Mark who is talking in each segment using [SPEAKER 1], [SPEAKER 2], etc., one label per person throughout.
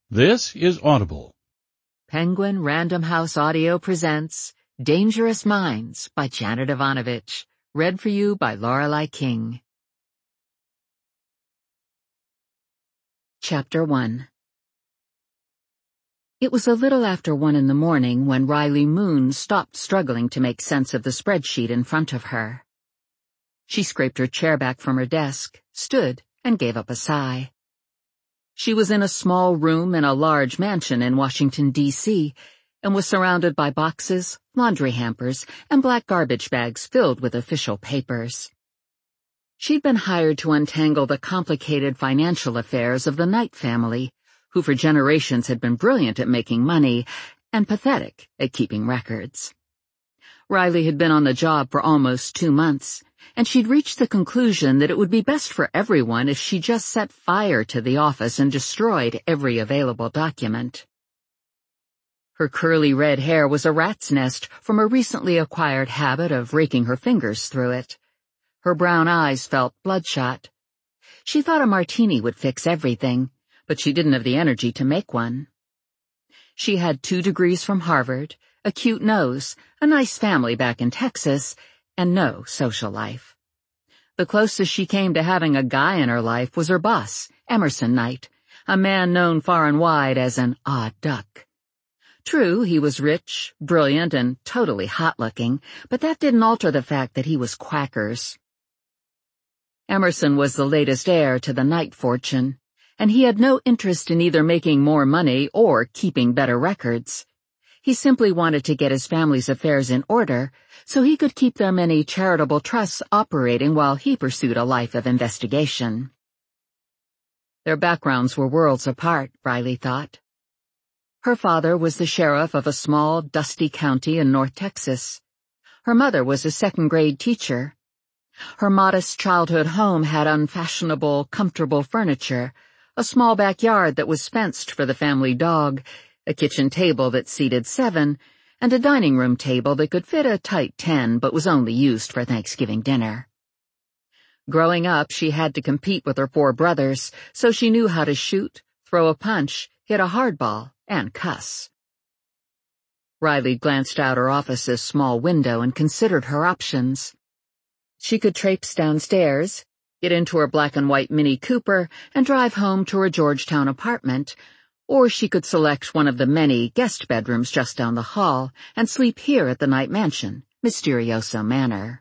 [SPEAKER 1] This is Audible.
[SPEAKER 2] Penguin Random House Audio presents Dangerous Minds by Janet Ivanovich, read for you by Lorelei King. Chapter 1. It was a little after 1 in the morning when Riley Moon stopped struggling to make sense of the spreadsheet in front of her. She scraped her chair back from her desk, stood, and gave up a sigh. She was in a small room in a large mansion in Washington, D.C., and was surrounded by boxes, laundry hampers, and black garbage bags filled with official papers. She'd been hired to untangle the complicated financial affairs of the Knight family, who for generations had been brilliant at making money and pathetic at keeping records. Riley had been on the job for almost 2 months, and she'd reached the conclusion that it would be best for everyone if she just set fire to the office and destroyed every available document. Her curly red hair was a rat's nest from a recently acquired habit of raking her fingers through it. Her brown eyes felt bloodshot. She thought a martini would fix everything, but she didn't have the energy to make one. She had 2 degrees from Harvard, a cute nose, a nice family back in Texas, and no social life. The closest she came to having a guy in her life was her boss, Emerson Knight, a man known far and wide as an odd duck. True, he was rich, brilliant, and totally hot-looking, but that didn't alter the fact that he was quackers. Emerson was the latest heir to the Knight fortune, and he had no interest in either making more money or keeping better records. He simply wanted to get his family's affairs in order so he could keep their many charitable trusts operating while he pursued a life of investigation. Their backgrounds were worlds apart, Riley thought. Her father was the sheriff of a small, dusty county in North Texas. Her mother was a second-grade teacher. Her modest childhood home had unfashionable, comfortable furniture, a small backyard that was fenced for the family dog, a kitchen table that seated 7, and a dining room table that could fit a tight 10 but was only used for Thanksgiving dinner. Growing up, she had to compete with her 4 brothers, so she knew how to shoot, throw a punch, hit a hardball, and cuss. Riley glanced out her office's small window and considered her options. She could traipse downstairs, get into her black and white Mini Cooper, and drive home to her Georgetown apartment, or she could select one of the many guest bedrooms just down the hall and sleep here at the Knight Mansion, Mysterioso Manor.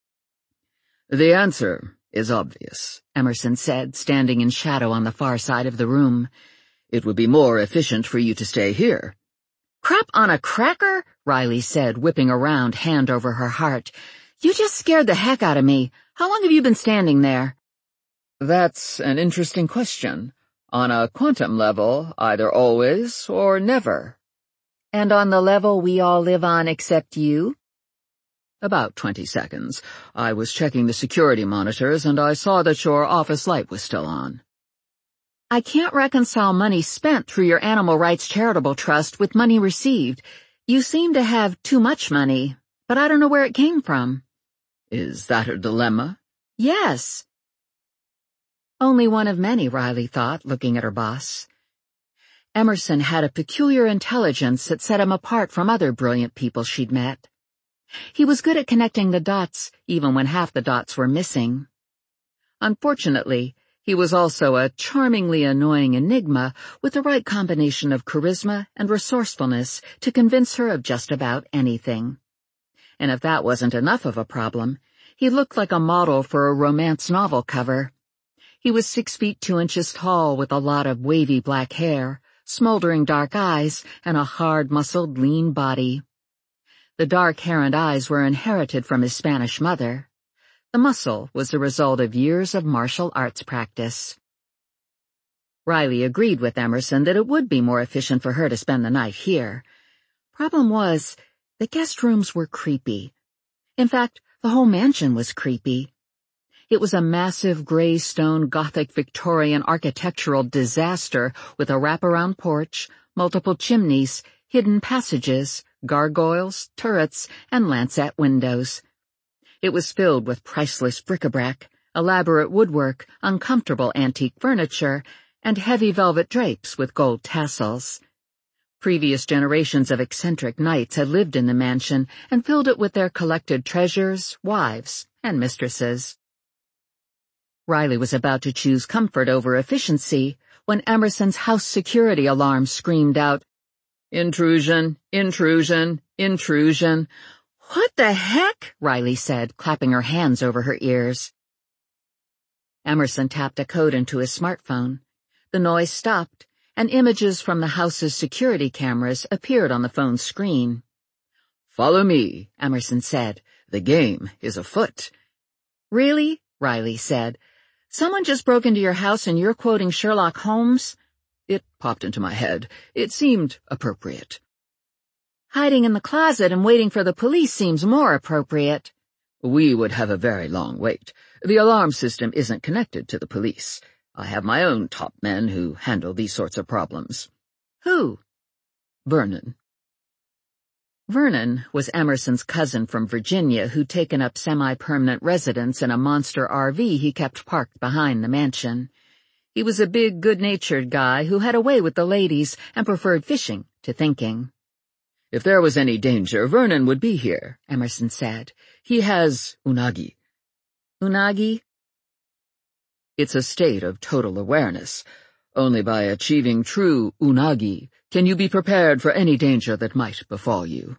[SPEAKER 3] "The answer is obvious," Emerson said, standing in shadow on the far side of the room. "It would be more efficient for you to stay here."
[SPEAKER 2] "Crap on a cracker?" Riley said, whipping around, hand over her heart. "You just scared the heck out of me. How long have you been standing there?"
[SPEAKER 3] "That's an interesting question. On a quantum level, either always or never."
[SPEAKER 2] "And on the level we all live on except you?"
[SPEAKER 3] "About 20 seconds. I was checking the security monitors and I saw that your office light was still on."
[SPEAKER 2] "I can't reconcile money spent through your animal rights charitable trust with money received. You seem to have too much money, but I don't know where it came from."
[SPEAKER 3] "Is that a dilemma?"
[SPEAKER 2] "Yes." Only one of many, Riley thought, looking at her boss. Emerson had a peculiar intelligence that set him apart from other brilliant people she'd met. He was good at connecting the dots, even when half the dots were missing. Unfortunately, he was also a charmingly annoying enigma with the right combination of charisma and resourcefulness to convince her of just about anything. And if that wasn't enough of a problem, he looked like a model for a romance novel cover. He was 6 feet 2 inches tall with a lot of wavy black hair, smoldering dark eyes, and a hard-muscled, lean body. The dark hair and eyes were inherited from his Spanish mother. The muscle was the result of years of martial arts practice. Riley agreed with Emerson that it would be more efficient for her to spend the night here. Problem was, the guest rooms were creepy. In fact, the whole mansion was creepy. It was a massive gray stone Gothic Victorian architectural disaster with a wraparound porch, multiple chimneys, hidden passages, gargoyles, turrets, and lancet windows. It was filled with priceless bric-a-brac, elaborate woodwork, uncomfortable antique furniture, and heavy velvet drapes with gold tassels. Previous generations of eccentric knights had lived in the mansion and filled it with their collected treasures, wives, and mistresses. Riley was about to choose comfort over efficiency when Emerson's house security alarm screamed out, "Intrusion! Intrusion! Intrusion!" "What the heck?" Riley said, clapping her hands over her ears. Emerson tapped a code into his smartphone. The noise stopped, and images from the house's security cameras appeared on the phone's screen.
[SPEAKER 3] "Follow me," Emerson said. "The game is afoot."
[SPEAKER 2] "Really?" Riley said. "Someone just broke into your house and you're quoting Sherlock Holmes?"
[SPEAKER 3] "It popped into my head. It seemed appropriate."
[SPEAKER 2] "Hiding in the closet and waiting for the police seems more appropriate."
[SPEAKER 3] "We would have a very long wait. The alarm system isn't connected to the police. I have my own top men who handle these sorts of problems."
[SPEAKER 2] "Who?"
[SPEAKER 3] "Vernon."
[SPEAKER 2] Vernon was Emerson's cousin from Virginia who'd taken up semi-permanent residence in a monster RV he kept parked behind the mansion. He was a big, good-natured guy who had a way with the ladies and preferred fishing to thinking.
[SPEAKER 3] "If there was any danger, Vernon would be here," Emerson said. "He has unagi."
[SPEAKER 2] "Unagi?"
[SPEAKER 3] "It's a state of total awareness. Only by achieving true unagi can you be prepared for any danger that might befall you."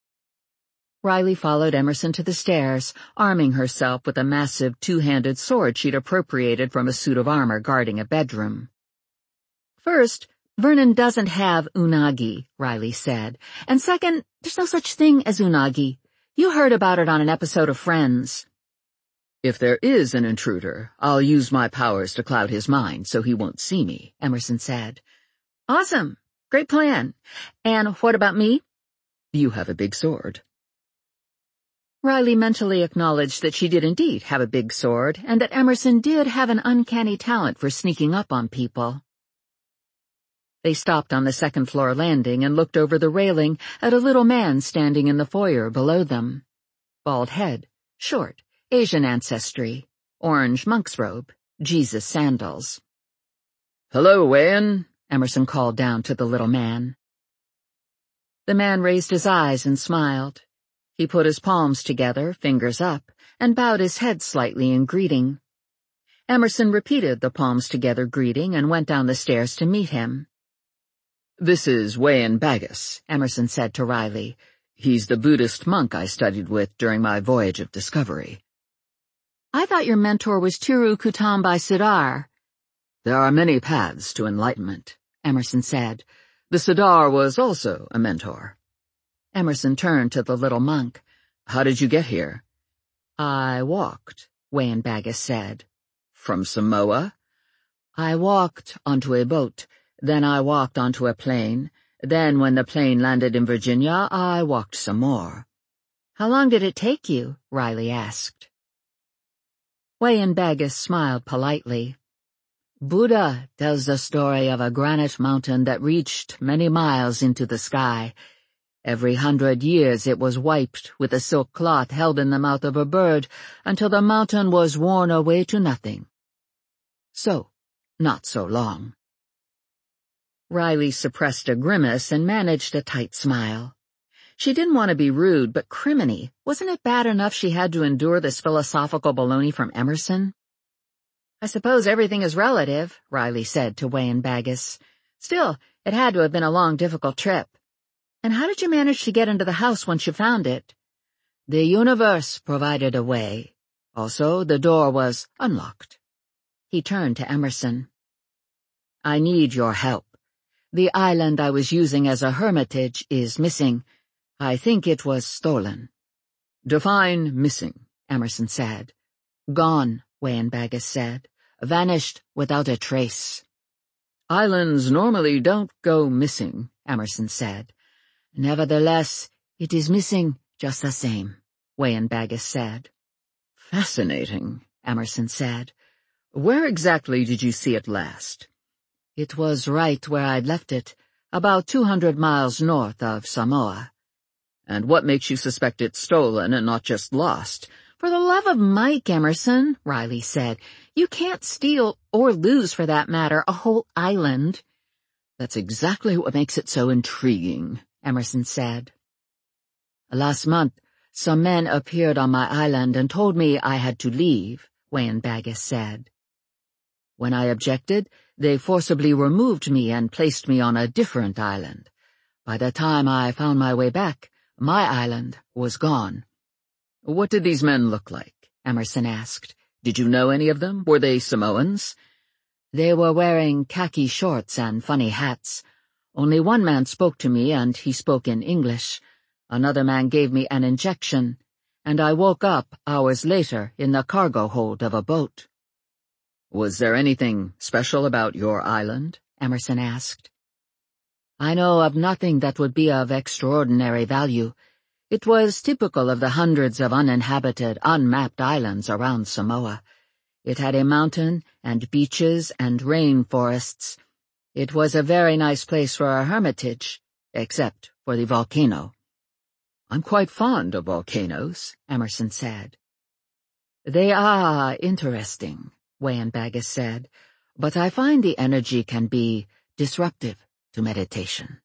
[SPEAKER 2] Riley followed Emerson to the stairs, arming herself with a massive two-handed sword she'd appropriated from a suit of armor guarding a bedroom. "First, Vernon doesn't have unagi," Riley said. "And second, there's no such thing as unagi. You heard about it on an episode of Friends."
[SPEAKER 3] "If there is an intruder, I'll use my powers to cloud his mind so he won't see me," Emerson said.
[SPEAKER 2] "Awesome. Great plan. And what about me?"
[SPEAKER 3] "You have a big sword."
[SPEAKER 2] Riley mentally acknowledged that she did indeed have a big sword, and that Emerson did have an uncanny talent for sneaking up on people. They stopped on the second-floor landing and looked over the railing at a little man standing in the foyer below them. Bald head, short, Asian ancestry, orange monk's robe, Jesus sandals.
[SPEAKER 3] "Hello, Wayne,"
[SPEAKER 2] Emerson called down to the little man. The man raised his eyes and smiled. He put his palms together, fingers up, and bowed his head slightly in greeting. Emerson repeated the palms-together greeting and went down the stairs to meet him.
[SPEAKER 3] "This is Wayne Baggus," Emerson said to Riley. "He's the Buddhist monk I studied with during my voyage of discovery."
[SPEAKER 2] "I thought your mentor was Tiru Kutambai Siddhar."
[SPEAKER 3] "There are many paths to enlightenment," Emerson said. "The Siddhar was also a mentor."
[SPEAKER 2] Emerson turned to the little monk.
[SPEAKER 3] "How did you get here?"
[SPEAKER 2] "I walked," Wayne Baggus said.
[SPEAKER 3] "From Samoa?"
[SPEAKER 2] "I walked onto a boat. Then I walked onto a plane. Then when the plane landed in Virginia, I walked some more." "How long did it take you?" Riley asked. Wayne Baggus smiled politely. "Buddha tells the story of a granite mountain that reached many miles into the sky. Every 100 years it was wiped with a silk cloth held in the mouth of a bird until the mountain was worn away to nothing. So, not so long." Riley suppressed a grimace and managed a tight smile. She didn't want to be rude, but criminy, wasn't it bad enough she had to endure this philosophical baloney from Emerson? "I suppose everything is relative," Riley said to Wayne Baggus. "Still, it had to have been a long, difficult trip. And how did you manage to get into the house once you found it?" "The universe provided a way. Also, the door was unlocked." He turned to Emerson. "I need your help. The island I was using as a hermitage is missing. I think it was stolen."
[SPEAKER 3] "Define missing,"
[SPEAKER 2] Emerson said. "Gone," Wayne Baggus said. "Vanished without a trace."
[SPEAKER 3] "Islands normally don't go missing," Emerson said.
[SPEAKER 2] "Nevertheless, it is missing just the same," Wayne Baggus said.
[SPEAKER 3] "Fascinating," Emerson said. "Where exactly did you see it last?"
[SPEAKER 2] "It was right where I'd left it, about 200 miles north of Samoa."
[SPEAKER 3] "And what makes you suspect it's stolen and not just lost?
[SPEAKER 2] For the love of Mike, Emerson, Riley said, you can't steal, or lose for that matter, a whole island.
[SPEAKER 3] That's exactly what makes it so intriguing, Emerson said.
[SPEAKER 2] Last month, some men appeared on my island and told me I had to leave, Wayan-Baggis said. When I objected, they forcibly removed me and placed me on a different island. By the time I found my way back, my island was gone.
[SPEAKER 3] What did these men look like? Emerson asked. Did you know any of them? Were they Samoans?
[SPEAKER 2] They were wearing khaki shorts and funny hats. Only one man spoke to me, and he spoke in English. Another man gave me an injection, and I woke up hours later in the cargo hold of a boat.
[SPEAKER 3] Was there anything special about your island? Emerson asked.
[SPEAKER 2] I know of nothing that would be of extraordinary value. It was typical of the hundreds of uninhabited, unmapped islands around Samoa. It had a mountain and beaches and rainforests. It was a very nice place for a hermitage, except for the volcano.
[SPEAKER 3] I'm quite fond of volcanoes, Emerson said.
[SPEAKER 2] They are interesting, Wayan-Baggis said, but I find the energy can be disruptive to meditation.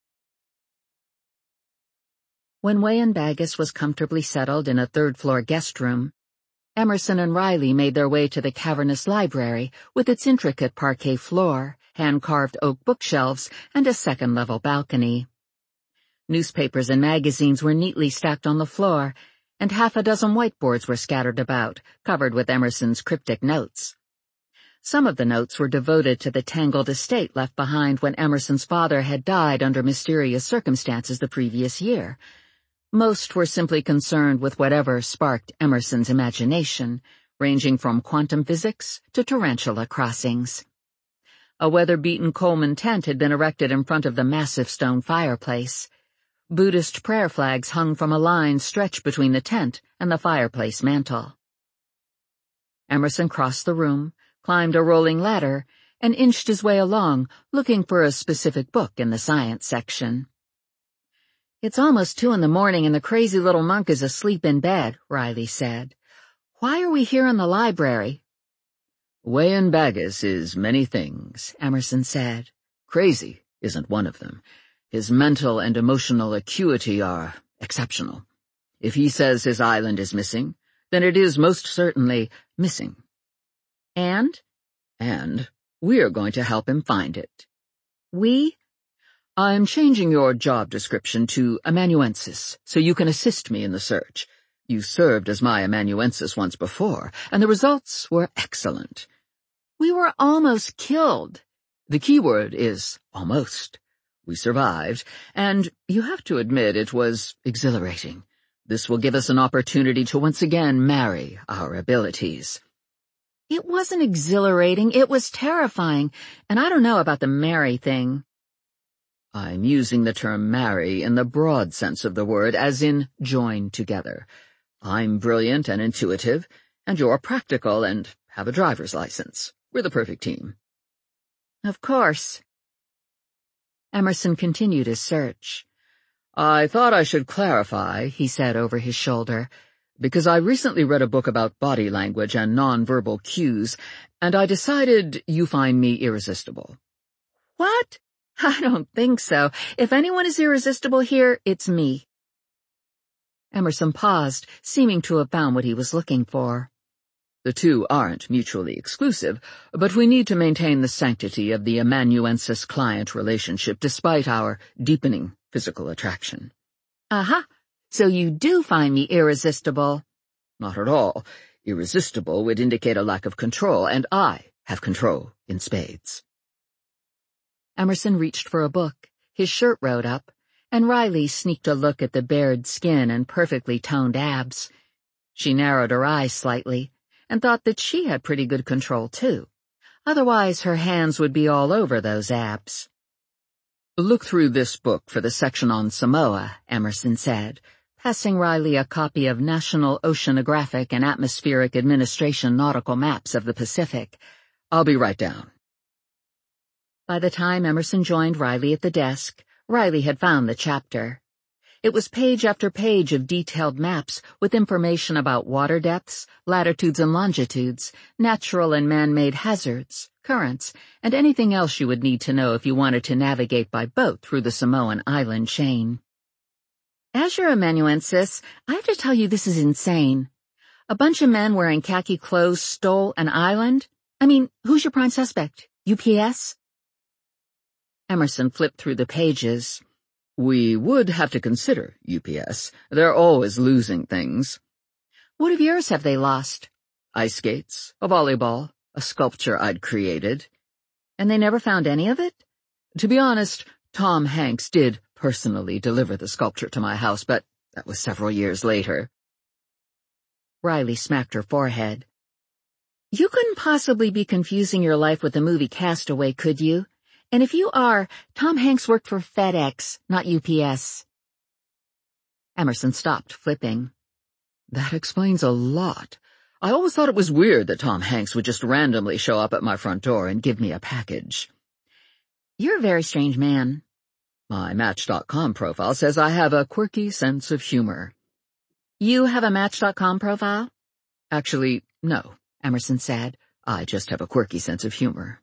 [SPEAKER 2] When Wayan-Baggis was comfortably settled in a third-floor guest room, Emerson and Riley made their way to the cavernous library with its intricate parquet floor, hand-carved oak bookshelves, and a second-level balcony. Newspapers and magazines were neatly stacked on the floor, and half a dozen whiteboards were scattered about, covered with Emerson's cryptic notes. Some of the notes were devoted to the tangled estate left behind when Emerson's father had died under mysterious circumstances the previous year. Most were simply concerned with whatever sparked Emerson's imagination, ranging from quantum physics to tarantula crossings. A weather-beaten Coleman tent had been erected in front of the massive stone fireplace. Buddhist prayer flags hung from a line stretched between the tent and the fireplace mantel. Emerson crossed the room, climbed a rolling ladder, and inched his way along, looking for a specific book in the science section. It's almost 2 a.m. and the crazy little monk is asleep in bed, Riley said. Why are we here in the library?
[SPEAKER 3] Wayan-Baggis is many things, Emerson said. Crazy isn't one of them. His mental and emotional acuity are exceptional. If he says his island is missing, then it is most certainly missing.
[SPEAKER 2] And
[SPEAKER 3] we're going to help him find it.
[SPEAKER 2] We?
[SPEAKER 3] I'm changing your job description to amanuensis, so you can assist me in the search. You served as my amanuensis once before, and the results were excellent.
[SPEAKER 2] We were almost killed.
[SPEAKER 3] The key word is almost. We survived, and you have to admit it was exhilarating. This will give us an opportunity to once again marry our abilities.
[SPEAKER 2] It wasn't exhilarating, it was terrifying, and I don't know about the marry thing.
[SPEAKER 3] I'm using the term marry in the broad sense of the word, as in join together. I'm brilliant and intuitive, and you're practical and have a driver's license. We're the perfect team.
[SPEAKER 2] Of course. Emerson continued his search.
[SPEAKER 3] I thought I should clarify, he said over his shoulder, because I recently read a book about body language and nonverbal cues, and I decided you find me irresistible.
[SPEAKER 2] What? I don't think so. If anyone is irresistible here, it's me. Emerson paused, seeming to have found what he was looking for.
[SPEAKER 3] The two aren't mutually exclusive, but we need to maintain the sanctity of the amanuensis-client relationship despite our deepening physical attraction.
[SPEAKER 2] Uh-huh. So you do find me irresistible.
[SPEAKER 3] Not at all. Irresistible would indicate a lack of control, and I have control in spades.
[SPEAKER 2] Emerson reached for a book, his shirt rolled up, and Riley sneaked a look at the bared skin and perfectly toned abs. She narrowed her eyes slightly, and thought that she had pretty good control, too. Otherwise, her hands would be all over those abs.
[SPEAKER 3] Look through this book for the section on Samoa, Emerson said, passing Riley a copy of National Oceanographic and Atmospheric Administration nautical maps of the Pacific. I'll be right down.
[SPEAKER 2] By the time Emerson joined Riley at the desk, Riley had found the chapter. It was page after page of detailed maps with information about water depths, latitudes and longitudes, natural and man-made hazards, currents, and anything else you would need to know if you wanted to navigate by boat through the Samoan island chain. As your amanuensis, I have to tell you this is insane. A bunch of men wearing khaki clothes stole an island? I mean, who's your prime suspect? UPS?
[SPEAKER 3] Emerson flipped through the pages. We would have to consider UPS. They're always losing things.
[SPEAKER 2] What of yours have they lost?
[SPEAKER 3] Ice skates, a volleyball, a sculpture I'd created.
[SPEAKER 2] And they never found any of it?
[SPEAKER 3] To be honest, Tom Hanks did personally deliver the sculpture to my house, but that was several years later.
[SPEAKER 2] Riley smacked her forehead. You couldn't possibly be confusing your life with the movie Castaway, could you? And if you are, Tom Hanks worked for FedEx, not UPS.
[SPEAKER 3] Emerson stopped flipping. That explains a lot. I always thought it was weird that Tom Hanks would just randomly show up at my front door and give me a package.
[SPEAKER 2] You're a very strange man.
[SPEAKER 3] My Match.com profile says I have a quirky sense of humor.
[SPEAKER 2] You have a Match.com profile?
[SPEAKER 3] Actually, no, Emerson said. I just have a quirky sense of humor.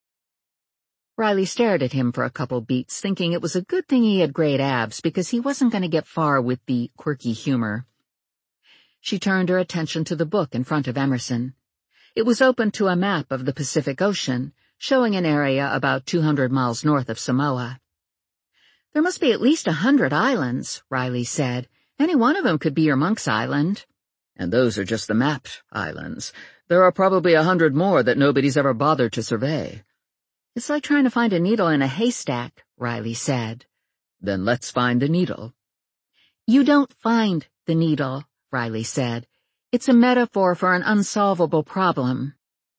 [SPEAKER 2] Riley stared at him for a couple beats, thinking it was a good thing he had great abs because he wasn't going to get far with the quirky humor. She turned her attention to the book in front of Emerson. It was open to a map of the Pacific Ocean, showing an area about 200 miles north of Samoa. There must be at least 100 islands, Riley said. Any one of them could be your Monk's Island.
[SPEAKER 3] And those are just the mapped islands. There are probably 100 more that nobody's ever bothered to survey.
[SPEAKER 2] It's like trying to find a needle in a haystack, Riley said.
[SPEAKER 3] Then let's find the needle.
[SPEAKER 2] You don't find the needle, Riley said. It's a metaphor for an unsolvable problem.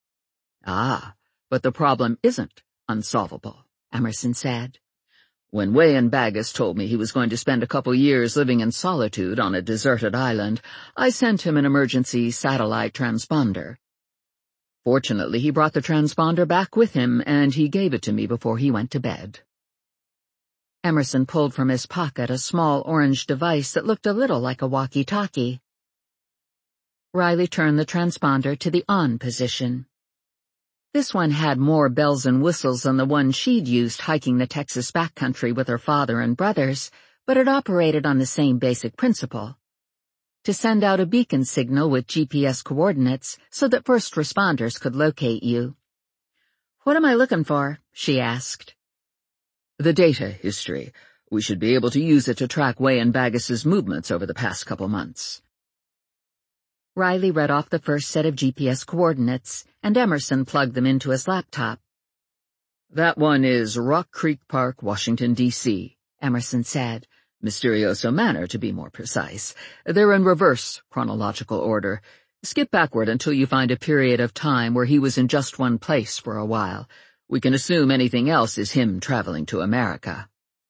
[SPEAKER 3] Ah, but the problem isn't unsolvable, Emerson said. When Wayan Baggis told me he was going to spend a couple years living in solitude on a deserted island, I sent him an emergency satellite transponder. Fortunately, he brought the transponder back with him, and he gave it to me before he went to bed.
[SPEAKER 2] Emerson pulled from his pocket a small orange device that looked a little like a walkie-talkie. Riley turned the transponder to the on position. This one had more bells and whistles than the one she'd used hiking the Texas backcountry with her father and brothers, but it operated on the same basic principle. To send out a beacon signal with GPS coordinates so that first responders could locate you. What am I looking for? She asked.
[SPEAKER 3] The data history. We should be able to use it to track Wayan Baggis's movements over the past couple months.
[SPEAKER 2] Riley read off the first set of GPS coordinates, and Emerson plugged them into his laptop.
[SPEAKER 3] That one is Rock Creek Park, Washington, D.C., Emerson said. Mysterioso Manor, to be more precise. They're in reverse chronological order. Skip backward until you find a period of time where he was in just one place for a while. We can assume anything else is him traveling to America.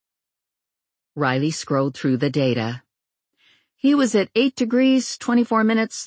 [SPEAKER 2] Riley scrolled through the data. He was at 8 degrees, 24 minutes,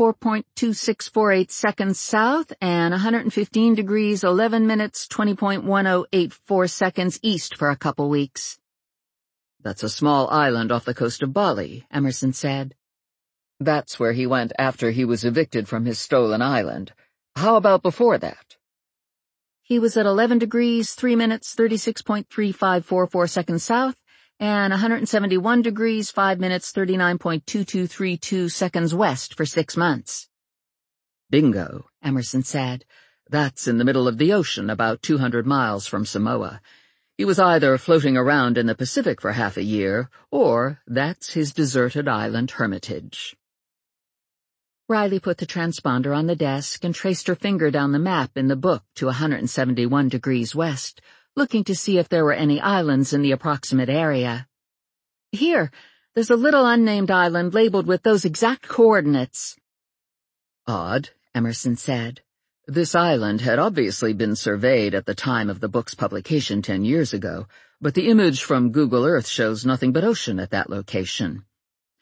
[SPEAKER 2] 34.2648 seconds south and 115 degrees, 11 minutes, 20.1084 seconds east for a couple weeks.
[SPEAKER 3] That's a small island off the coast of Bali, Emerson said. That's where he went after he was evicted from his stolen island. How about before that?
[SPEAKER 2] He was at 11 degrees, 3 minutes, 36.3544 seconds south, and 171 degrees, 5 minutes, 39.2232 seconds west for 6 months.
[SPEAKER 3] Bingo, Emerson said. That's in the middle of the ocean, about 200 miles from Samoa. He was either floating around in the Pacific for half a year, or that's his deserted island hermitage.
[SPEAKER 2] Riley put the transponder on the desk and traced her finger down the map in the book to 171 degrees west, looking to see if there were any islands in the approximate area. Here, there's a little unnamed island labeled with those exact coordinates.
[SPEAKER 3] Odd, Emerson said. This island had obviously been surveyed at the time of the book's publication 10 years ago, but the image from Google Earth shows nothing but ocean at that location.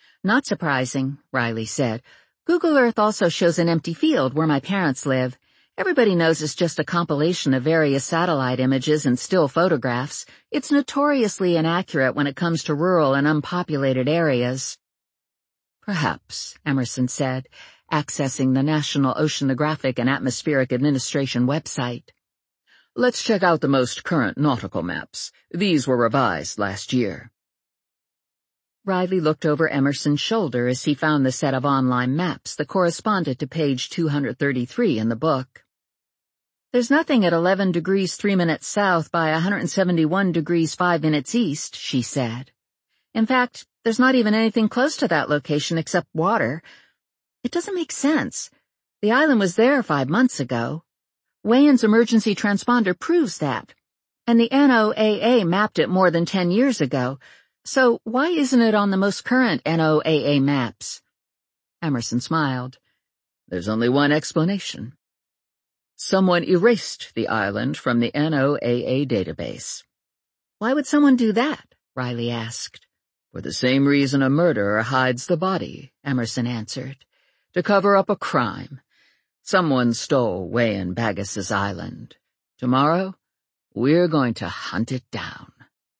[SPEAKER 2] Not surprising, Riley said. Google Earth also shows an empty field where my parents live, Everybody knows it's just a compilation of various satellite images and still photographs. It's notoriously inaccurate when it comes to rural and unpopulated areas.
[SPEAKER 3] Perhaps, Emerson said, accessing the National Oceanographic and Atmospheric Administration website. Let's check out the most current nautical maps. These were revised last year.
[SPEAKER 2] Riley looked over Emerson's shoulder as he found the set of online maps that corresponded to page 233 in the book. There's nothing at 11 degrees 3 minutes south by 171 degrees 5 minutes east, she said. In fact, there's not even anything close to that location except water. It doesn't make sense. The island was there 5 months ago. Wayan's emergency transponder proves that. And the NOAA mapped it more than 10 years ago. So why isn't it on the most current NOAA maps?
[SPEAKER 3] Emerson smiled. There's only one explanation. Someone erased the island from the NOAA database.
[SPEAKER 2] Why would someone do that? Riley asked.
[SPEAKER 3] For the same reason a murderer hides the body, Emerson answered. To cover up a crime. Someone stole Wayan Baggis's island. Tomorrow, we're going to hunt it down.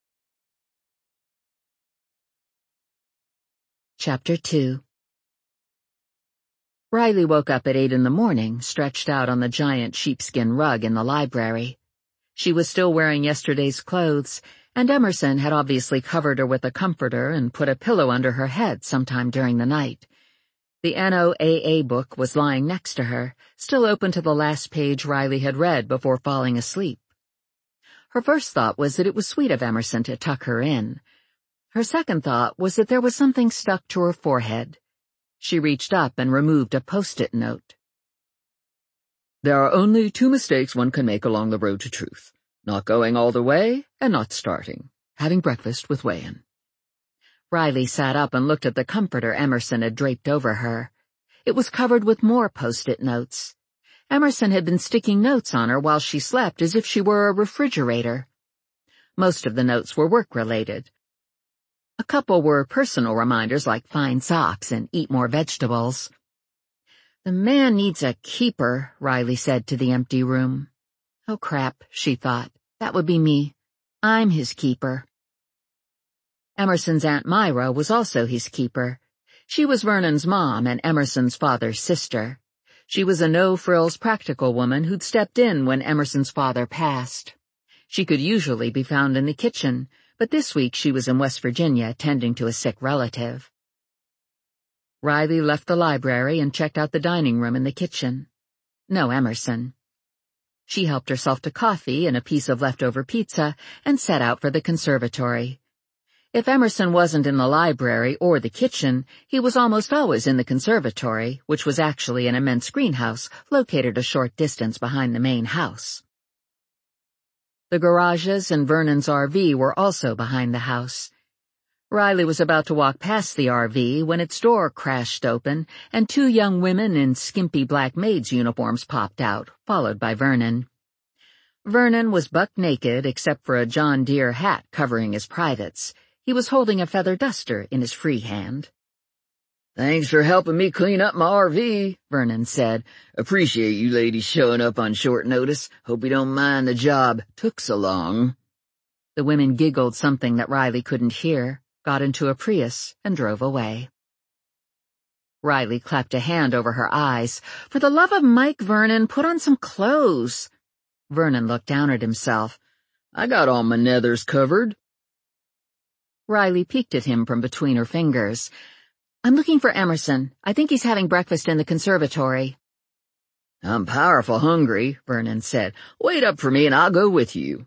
[SPEAKER 2] Chapter 2. Riley woke up at 8 in the morning, stretched out on the giant sheepskin rug in the library. She was still wearing yesterday's clothes, and Emerson had obviously covered her with a comforter and put a pillow under her head sometime during the night. The NOAA book was lying next to her, still open to the last page Riley had read before falling asleep. Her first thought was that it was sweet of Emerson to tuck her in. Her second thought was that there was something stuck to her forehead. She reached up and removed a post-it note.
[SPEAKER 3] There are only 2 mistakes one can make along the road to truth. Not going all the way and not starting. Having breakfast with Wayan.
[SPEAKER 2] Riley sat up and looked at the comforter Emerson had draped over her. It was covered with more post-it notes. Emerson had been sticking notes on her while she slept as if she were a refrigerator. Most of the notes were work-related. A couple were personal reminders like find socks and eat more vegetables. The man needs a keeper, Riley said to the empty room. Oh crap, she thought. That would be me. I'm his keeper. Emerson's Aunt Myra was also his keeper. She was Vernon's mom and Emerson's father's sister. She was a no-frills practical woman who'd stepped in when Emerson's father passed. She could usually be found in the kitchen, but this week she was in West Virginia tending to a sick relative. Riley left the library and checked out the dining room and the kitchen. No Emerson. She helped herself to coffee and a piece of leftover pizza and set out for the conservatory. If Emerson wasn't in the library or the kitchen, he was almost always in the conservatory, which was actually an immense greenhouse located a short distance behind the main house. The garages and Vernon's RV were also behind the house. Riley was about to walk past the RV when its door crashed open and 2 young women in skimpy black maids' uniforms popped out, followed by Vernon. Vernon was buck naked except for a John Deere hat covering his privates. He was holding a feather duster in his free hand.
[SPEAKER 3] Thanks for helping me clean up my RV, Vernon said. Appreciate you ladies showing up on short notice. Hope you don't mind the job took so long.
[SPEAKER 2] The women giggled something that Riley couldn't hear, got into a Prius, and drove away. Riley clapped a hand over her eyes. For the love of Mike, Vernon, put on some clothes. Vernon looked down at himself.
[SPEAKER 3] I got all my nethers covered.
[SPEAKER 2] Riley peeked at him from between her fingers. I'm looking for Emerson. I think he's having breakfast in the conservatory.
[SPEAKER 3] I'm powerful hungry, Vernon said. Wait up for me and I'll go with you.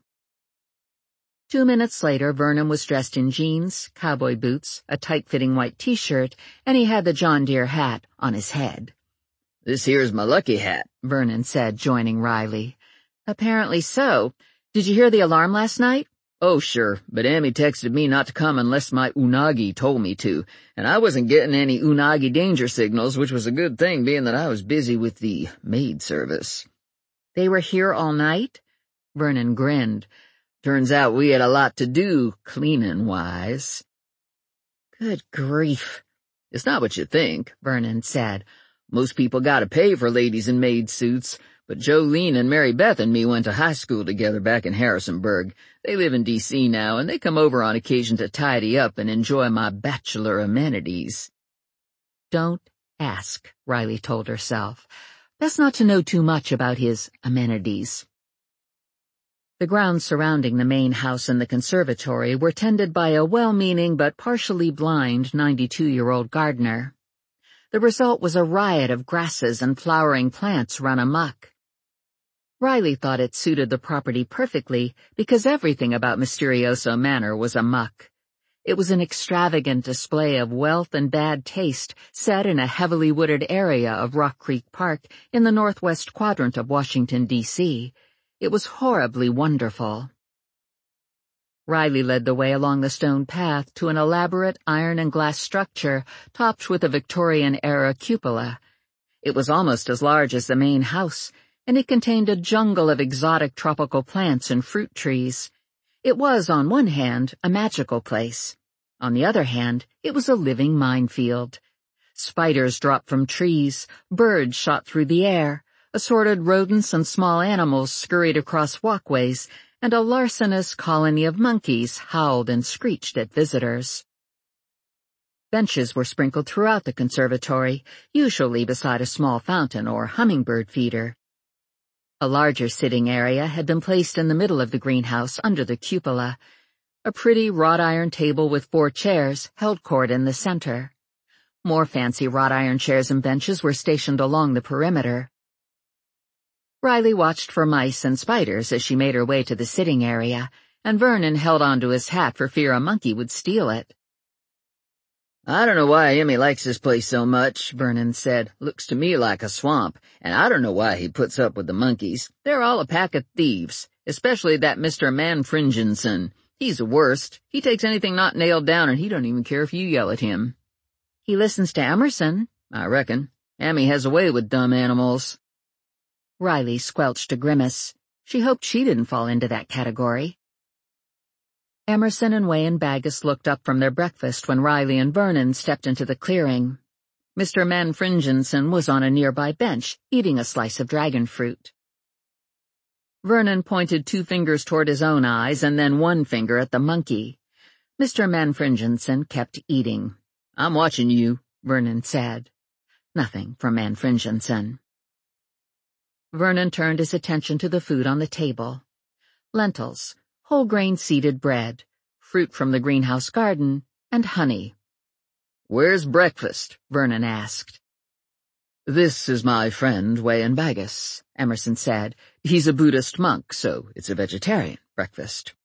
[SPEAKER 2] 2 minutes later, Vernon was dressed in jeans, cowboy boots, a tight-fitting white t-shirt, and he had the John Deere hat on his head.
[SPEAKER 3] This here's my lucky hat,
[SPEAKER 2] Vernon said, joining Riley. Apparently so. Did you hear the alarm last night?
[SPEAKER 3] Oh, sure, but Amy texted me not to come unless my unagi told me to, and I wasn't getting any unagi danger signals, which was a good thing being that I was busy with the maid service.
[SPEAKER 2] They were here all night? Vernon grinned.
[SPEAKER 3] Turns out we had a lot to do, cleaning-wise.
[SPEAKER 2] Good grief.
[SPEAKER 3] It's not what you think, Vernon said. Most people gotta pay for ladies in maid suits, But Jolene and Mary Beth and me went to high school together back in Harrisonburg. They live in D.C. now, and they come over on occasion to tidy up and enjoy my bachelor amenities."
[SPEAKER 2] Don't ask, Riley told herself. Best not to know too much about his amenities. The grounds surrounding the main house and the conservatory were tended by a well-meaning but partially blind 92-year-old gardener. The result was a riot of grasses and flowering plants run amok. Riley thought it suited the property perfectly because everything about Mysterioso Manor was amok. It was an extravagant display of wealth and bad taste set in a heavily wooded area of Rock Creek Park in the northwest quadrant of Washington, D.C. It was horribly wonderful. Riley led the way along the stone path to an elaborate iron and glass structure topped with a Victorian-era cupola. It was almost as large as the main house, and it contained a jungle of exotic tropical plants and fruit trees. It was, on one hand, a magical place. On the other hand, it was a living minefield. Spiders dropped from trees, birds shot through the air, assorted rodents and small animals scurried across walkways, and a larcenous colony of monkeys howled and screeched at visitors. Benches were sprinkled throughout the conservatory, usually beside a small fountain or hummingbird feeder. A larger sitting area had been placed in the middle of the greenhouse under the cupola. A pretty wrought iron table with 4 chairs held court in the center. More fancy wrought iron chairs and benches were stationed along the perimeter. Riley watched for mice and spiders as she made her way to the sitting area, and Vernon held onto his hat for fear a monkey would steal it.
[SPEAKER 3] "I don't know why Emmy likes this place so much," Vernon said. "Looks to me like a swamp, and I don't know why he puts up with the monkeys. They're all a pack of thieves, especially that Mr. Manfringenson. He's the worst. He takes anything not nailed down, and he don't even care if you yell at him."
[SPEAKER 2] "He listens to Emerson."
[SPEAKER 3] "I reckon. Emmy has a way with dumb animals."
[SPEAKER 2] Riley squelched a grimace. She hoped she didn't fall into that category. Emerson and Wayan Baggis looked up from their breakfast when Riley and Vernon stepped into the clearing. Mr. Manfringenson was on a nearby bench, eating a slice of dragon fruit. Vernon pointed 2 fingers toward his own eyes and then 1 finger at the monkey. Mr. Manfringenson kept eating.
[SPEAKER 3] "I'm watching you,"
[SPEAKER 2] Vernon said. Nothing from Manfringenson. Vernon turned his attention to the food on the table. Lentils, whole-grain seeded bread, fruit from the greenhouse garden, and honey.
[SPEAKER 3] "Where's breakfast?"
[SPEAKER 2] Vernon asked.
[SPEAKER 3] "This is my friend Wayan Baggis," Emerson said. "He's a Buddhist monk, so it's a vegetarian breakfast."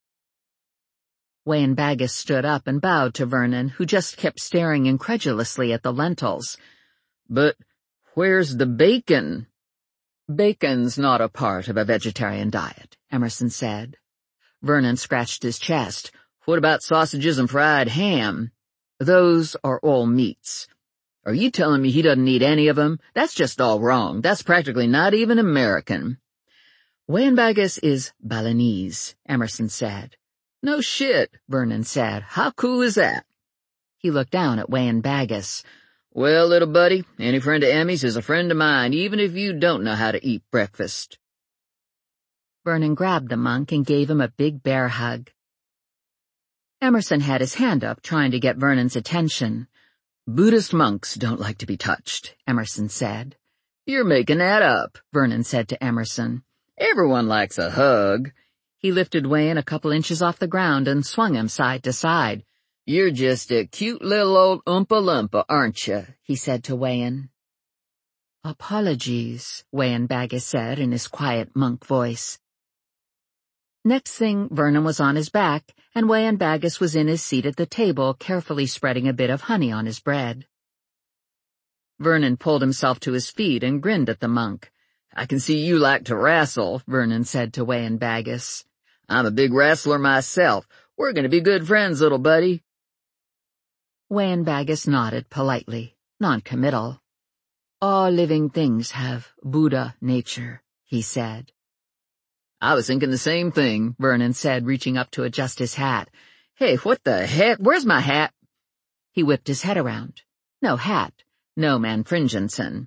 [SPEAKER 2] Wayan Baggis stood up and bowed to Vernon, who just kept staring incredulously at the lentils.
[SPEAKER 3] "But where's the bacon?"
[SPEAKER 2] "Bacon's not a part of a vegetarian diet," Emerson said. Vernon scratched his chest.
[SPEAKER 3] "What about sausages and fried ham?"
[SPEAKER 2] "Those are all meats."
[SPEAKER 3] "Are you telling me he doesn't eat any of them? That's just all wrong. That's practically not even American."
[SPEAKER 2] "Wayan Baggis is Balinese," Emerson said.
[SPEAKER 3] "No shit," Vernon said. "How cool is that?"
[SPEAKER 2] He looked down at Wayan Baggis.
[SPEAKER 3] "Well, little buddy, any friend of Emmy's is a friend of mine, even if you don't know how to eat breakfast."
[SPEAKER 2] Vernon grabbed the monk and gave him a big bear hug. Emerson had his hand up, trying to get Vernon's attention.
[SPEAKER 3] "Buddhist monks don't like to be touched," Emerson said. "You're making that up," Vernon said to Emerson. "Everyone likes a hug."
[SPEAKER 2] He lifted Wayan a couple inches off the ground and swung him side to side.
[SPEAKER 3] "You're just a cute little old Oompa Loompa, aren't you?" he said to Wayan.
[SPEAKER 2] "Apologies," Wayan Baggis said in his quiet monk voice. Next thing, Vernon was on his back, and Wayan Baggis was in his seat at the table, carefully spreading a bit of honey on his bread. Vernon pulled himself to his feet and grinned at the monk.
[SPEAKER 3] "I can see you like to wrestle," Vernon said to Wayan Baggis. "I'm a big wrestler myself. We're going to be good friends, little buddy."
[SPEAKER 2] Wayan Baggis nodded politely, non-committal. "All living things have Buddha nature," he said.
[SPEAKER 3] "I was thinking the same thing," Vernon said, reaching up to adjust his hat. "Hey, what the heck? Where's my hat?"
[SPEAKER 2] He whipped his head around. No hat. No Manfringenson.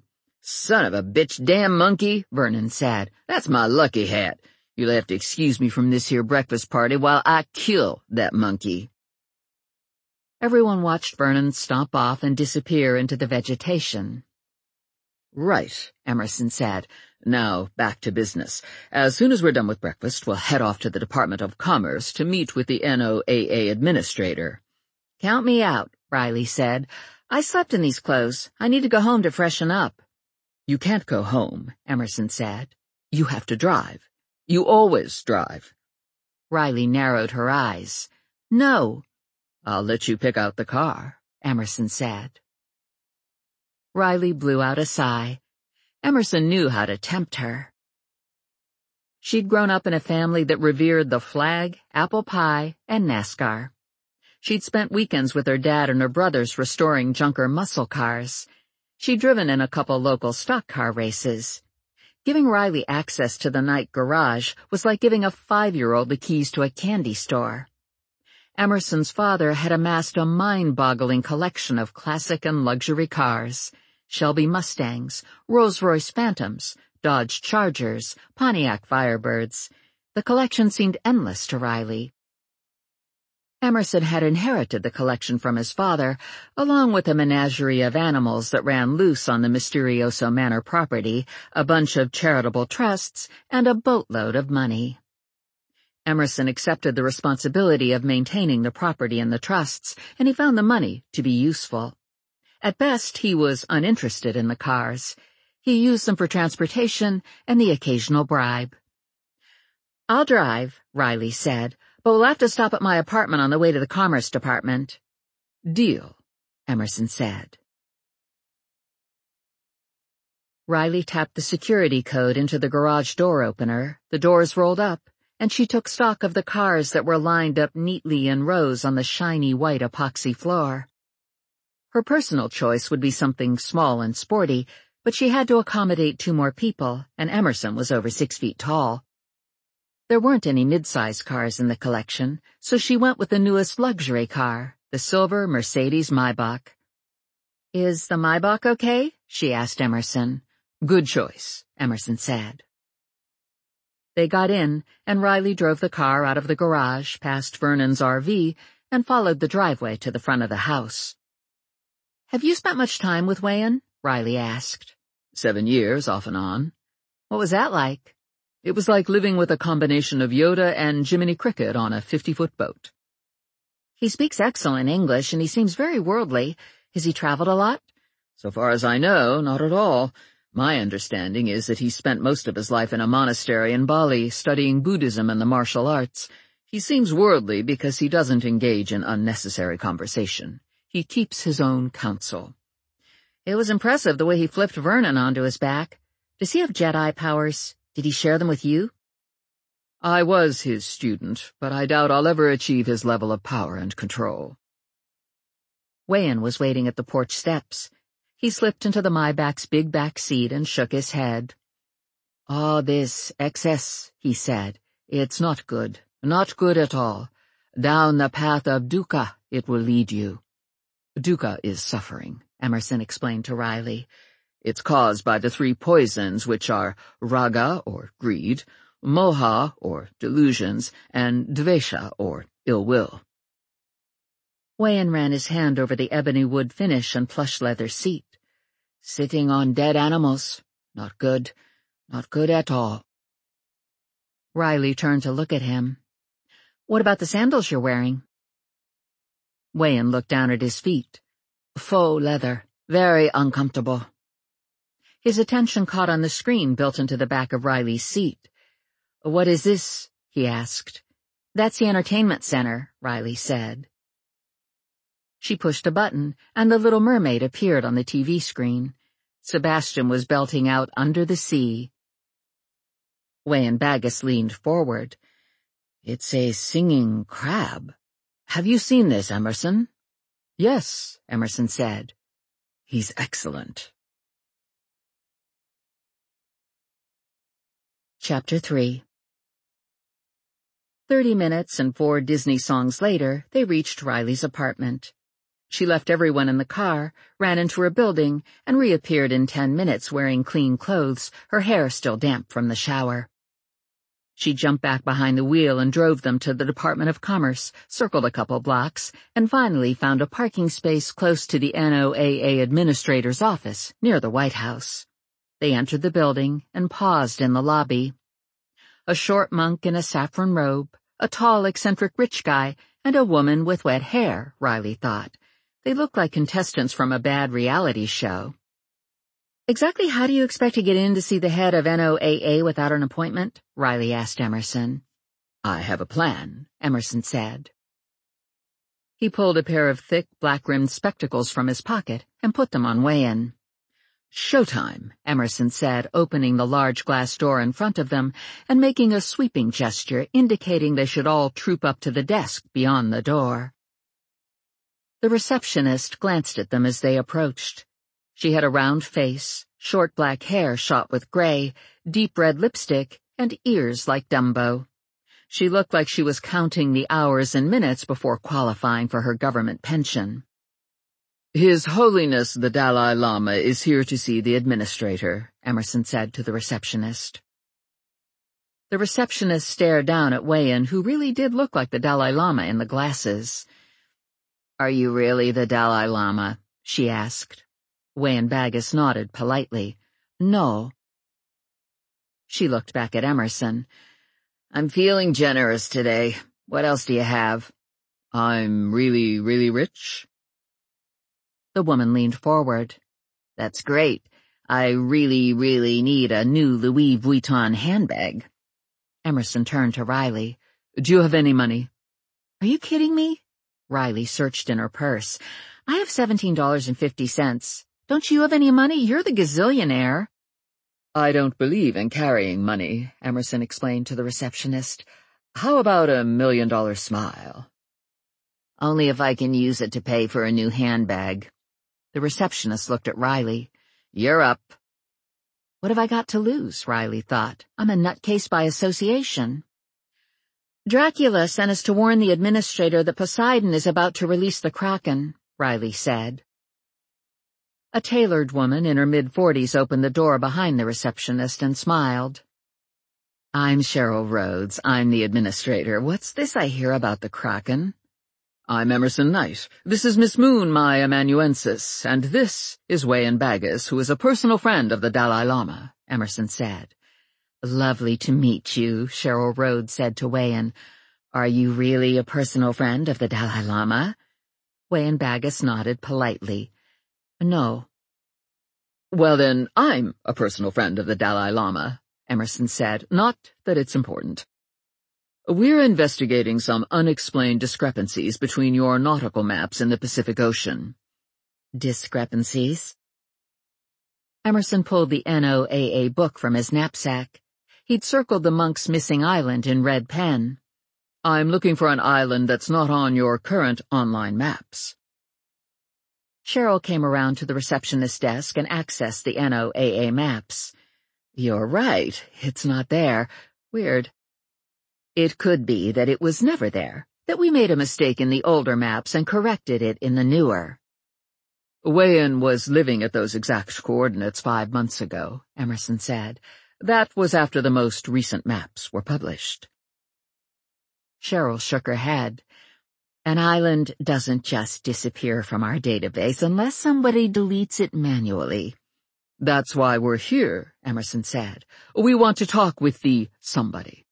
[SPEAKER 3] Son of a bitch, damn monkey, Vernon said. That's my lucky hat. You'll have to excuse me from this here breakfast party while I kill that monkey.
[SPEAKER 2] Everyone watched Vernon stomp off and disappear into the vegetation.
[SPEAKER 3] Right, Emerson said. Now, back to business. As soon as we're done with breakfast, we'll head off to the Department of Commerce to meet with the NOAA administrator.
[SPEAKER 2] Count me out, Riley said. I slept in these clothes. I need to go home to freshen up.
[SPEAKER 3] You can't go home, Emerson said. You have to drive. You always drive.
[SPEAKER 2] Riley narrowed her eyes. No.
[SPEAKER 3] I'll let you pick out the car, Emerson said.
[SPEAKER 2] Riley blew out a sigh. Emerson knew how to tempt her. She'd grown up in a family that revered the flag, apple pie, and NASCAR. She'd spent weekends with her dad and her brothers restoring junker muscle cars. She'd driven in a couple local stock car races. Giving Riley access to the night garage was like giving a 5-year-old the keys to a candy store. Emerson's father had amassed a mind-boggling collection of classic and luxury cars: Shelby Mustangs, Rolls-Royce Phantoms, Dodge Chargers, Pontiac Firebirds. The collection seemed endless to Riley. Emerson had inherited the collection from his father, along with a menagerie of animals that ran loose on the Mysterioso Manor property, a bunch of charitable trusts, and a boatload of money. Emerson accepted the responsibility of maintaining the property and the trusts, and he found the money to be useful. At best, he was uninterested in the cars. He used them for transportation and the occasional bribe. I'll drive, Riley said, but we'll have to stop at my apartment on the way to the Commerce Department.
[SPEAKER 3] Deal, Emerson said.
[SPEAKER 2] Riley tapped the security code into the garage door opener, the doors rolled up, and she took stock of the cars that were lined up neatly in rows on the shiny white epoxy floor. Her personal choice would be something small and sporty, but she had to accommodate 2 more people, and Emerson was over 6 feet tall. There weren't any mid-size cars in the collection, so she went with the newest luxury car, the silver Mercedes Maybach. Is the Maybach okay? She asked Emerson.
[SPEAKER 3] Good choice, Emerson said.
[SPEAKER 2] They got in, and Riley drove the car out of the garage, past Vernon's RV, and followed the driveway to the front of the house. Have you spent much time with Wayan? Riley asked.
[SPEAKER 3] 7 years, off and on.
[SPEAKER 2] What was that like?
[SPEAKER 3] It was like living with a combination of Yoda and Jiminy Cricket on a 50-foot boat.
[SPEAKER 2] He speaks excellent English, and he seems very worldly. Has he traveled a lot?
[SPEAKER 3] So far as I know, not at all. My understanding is that he spent most of his life in a monastery in Bali studying Buddhism and the martial arts. He seems worldly because he doesn't engage in unnecessary conversation. He keeps his own counsel.
[SPEAKER 2] It was impressive the way he flipped Vernon onto his back. Does he have Jedi powers? Did he share them with you?
[SPEAKER 3] I was his student, but I doubt I'll ever achieve his level of power and control.
[SPEAKER 2] Wayan was waiting at the porch steps. He slipped into the Maybach's big back seat and shook his head.
[SPEAKER 3] This excess, he said. It's not good. Not good at all. Down the path of dukkha it will lead you. Dukkha is suffering, Emerson explained to Riley. It's caused by the 3 poisons, which are raga, or greed, moha, or delusions, and dvesha, or ill will.
[SPEAKER 2] Wayan ran his hand over the ebony wood finish and plush leather seat.
[SPEAKER 3] Sitting on dead animals. Not good. Not good at all.
[SPEAKER 2] Riley turned to look at him. What about the sandals you're wearing?
[SPEAKER 3] Wayan looked down at his feet. Faux leather. Very uncomfortable.
[SPEAKER 2] His attention caught on the screen built into the back of Riley's seat.
[SPEAKER 3] What is this? He asked.
[SPEAKER 2] That's the entertainment center, Riley said. She pushed a button, and the Little Mermaid appeared on the TV screen. Sebastian was belting out Under the Sea. Wayan Baggis leaned forward.
[SPEAKER 3] It's a singing crab. Have you seen this, Emerson?
[SPEAKER 2] Yes, Emerson said.
[SPEAKER 3] He's excellent.
[SPEAKER 2] Chapter 3 30 minutes and 4 Disney songs later, they reached Riley's apartment. She left everyone in the car, ran into her building, and reappeared in 10 minutes wearing clean clothes, her hair still damp from the shower. She jumped back behind the wheel and drove them to the Department of Commerce, circled a couple blocks, and finally found a parking space close to the NOAA administrator's office, near the White House. They entered the building and paused in the lobby. A short monk in a saffron robe, a tall, eccentric rich guy, and a woman with wet hair, Riley thought. They looked like contestants from a bad reality show. "Exactly how do you expect to get in to see the head of NOAA without an appointment?" Riley asked Emerson.
[SPEAKER 3] "I have a plan," Emerson said.
[SPEAKER 2] He pulled a pair of thick, black-rimmed spectacles from his pocket and put them on Wayan.
[SPEAKER 3] "Showtime,"
[SPEAKER 2] Emerson said, opening the large glass door in front of them and making a sweeping gesture indicating they should all troop up to the desk beyond the door. The receptionist glanced at them as they approached. She had a round face, short black hair shot with gray, deep red lipstick, and ears like Dumbo. She looked like she was counting the hours and minutes before qualifying for her government pension.
[SPEAKER 3] "His Holiness the Dalai Lama is here to see the administrator," Emerson said to the receptionist.
[SPEAKER 2] The receptionist stared down at Wayan, who really did look like the Dalai Lama in the glasses.
[SPEAKER 3] "Are you really the Dalai Lama?" she asked.
[SPEAKER 2] Wayan Baggis nodded politely. "No."
[SPEAKER 3] She looked back at Emerson. "I'm feeling generous today. What else do you have?" "I'm really, really rich."
[SPEAKER 2] The woman leaned forward.
[SPEAKER 3] "That's great. I really, really need a new Louis Vuitton handbag."
[SPEAKER 2] Emerson turned to Riley.
[SPEAKER 3] "Do you have any money?"
[SPEAKER 2] "Are you kidding me?" Riley searched in her purse. "I have $17.50. Don't you have any money? You're the gazillionaire."
[SPEAKER 3] "I don't believe in carrying money," Emerson explained to the receptionist. "How about $1 million smile?"
[SPEAKER 2] "Only if I can use it to pay for a new handbag." The receptionist looked at Riley.
[SPEAKER 3] "You're up."
[SPEAKER 2] What have I got to lose? Riley thought. I'm a nutcase by association. "Dracula sent us to warn the administrator that Poseidon is about to release the Kraken," Riley said. A tailored woman in her mid-40s opened the door behind the receptionist and smiled.
[SPEAKER 3] "I'm Cheryl Rhodes. I'm the administrator. What's this I hear about the Kraken?" "I'm Emerson Knight. This is Miss Moon, my amanuensis, and this is Wayan Baggis, who is a personal friend of the Dalai Lama," Emerson said.
[SPEAKER 2] "Lovely to meet you," Cheryl Rhodes said to Wayan. "Are you really a personal friend of the Dalai Lama?" Wayan Baggis nodded politely. "No."
[SPEAKER 3] "Well then, I'm a personal friend of the Dalai Lama," Emerson said. "Not that it's important. We're investigating some unexplained discrepancies between your nautical maps in the Pacific Ocean."
[SPEAKER 2] "Discrepancies?" Emerson pulled the NOAA book from his knapsack. He'd circled the monk's missing island in red pen.
[SPEAKER 3] "I'm looking for an island that's not on your current online maps."
[SPEAKER 2] Cheryl came around to the receptionist's desk and accessed the NOAA maps.
[SPEAKER 3] "You're right. It's not there. Weird."
[SPEAKER 2] "It could be that it was never there, that we made a mistake in the older maps and corrected it in the newer."
[SPEAKER 3] "Wayan was living at those exact coordinates 5 months ago," Emerson said. "That was after the most recent maps were published."
[SPEAKER 2] Cheryl shook her head. "An island doesn't just disappear from our database unless somebody deletes it manually."
[SPEAKER 3] "That's why we're here," Emerson said. "We want to talk with the somebody."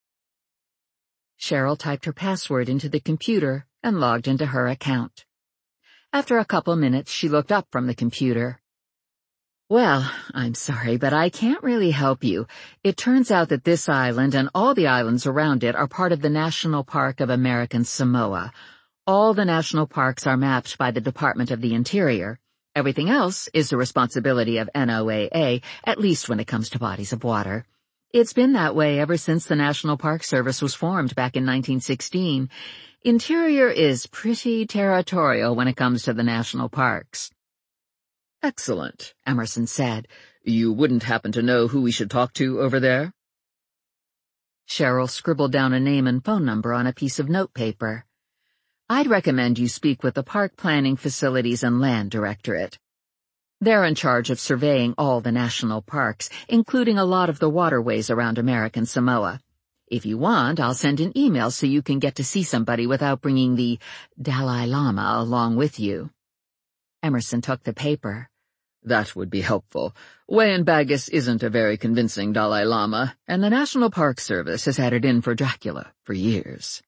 [SPEAKER 2] Cheryl typed her password into the computer and logged into her account. After a couple minutes, she looked up from the computer. "Well, I'm sorry, but I can't really help you. It turns out that this island and all the islands around it are part of the National Park of American Samoa. All the national parks are mapped by the Department of the Interior. Everything else is the responsibility of NOAA, at least when it comes to bodies of water. It's been that way ever since the National Park Service was formed back in 1916. Interior is pretty territorial when it comes to the national parks."
[SPEAKER 3] "Excellent," Emerson said. "You wouldn't happen to know who we should talk to over there?"
[SPEAKER 2] Cheryl scribbled down a name and phone number on a piece of notepaper. I'd recommend you speak with the Park Planning Facilities and Land Directorate. They're in charge of surveying all the national parks, including a lot of the waterways around American Samoa. If you want, I'll send an email so you can get to see somebody without bringing the Dalai Lama along with you. Emerson took the paper.
[SPEAKER 3] That would be helpful. Wayan-Bagus isn't a very convincing Dalai Lama, and the National Park Service has had it in for Dracula for years.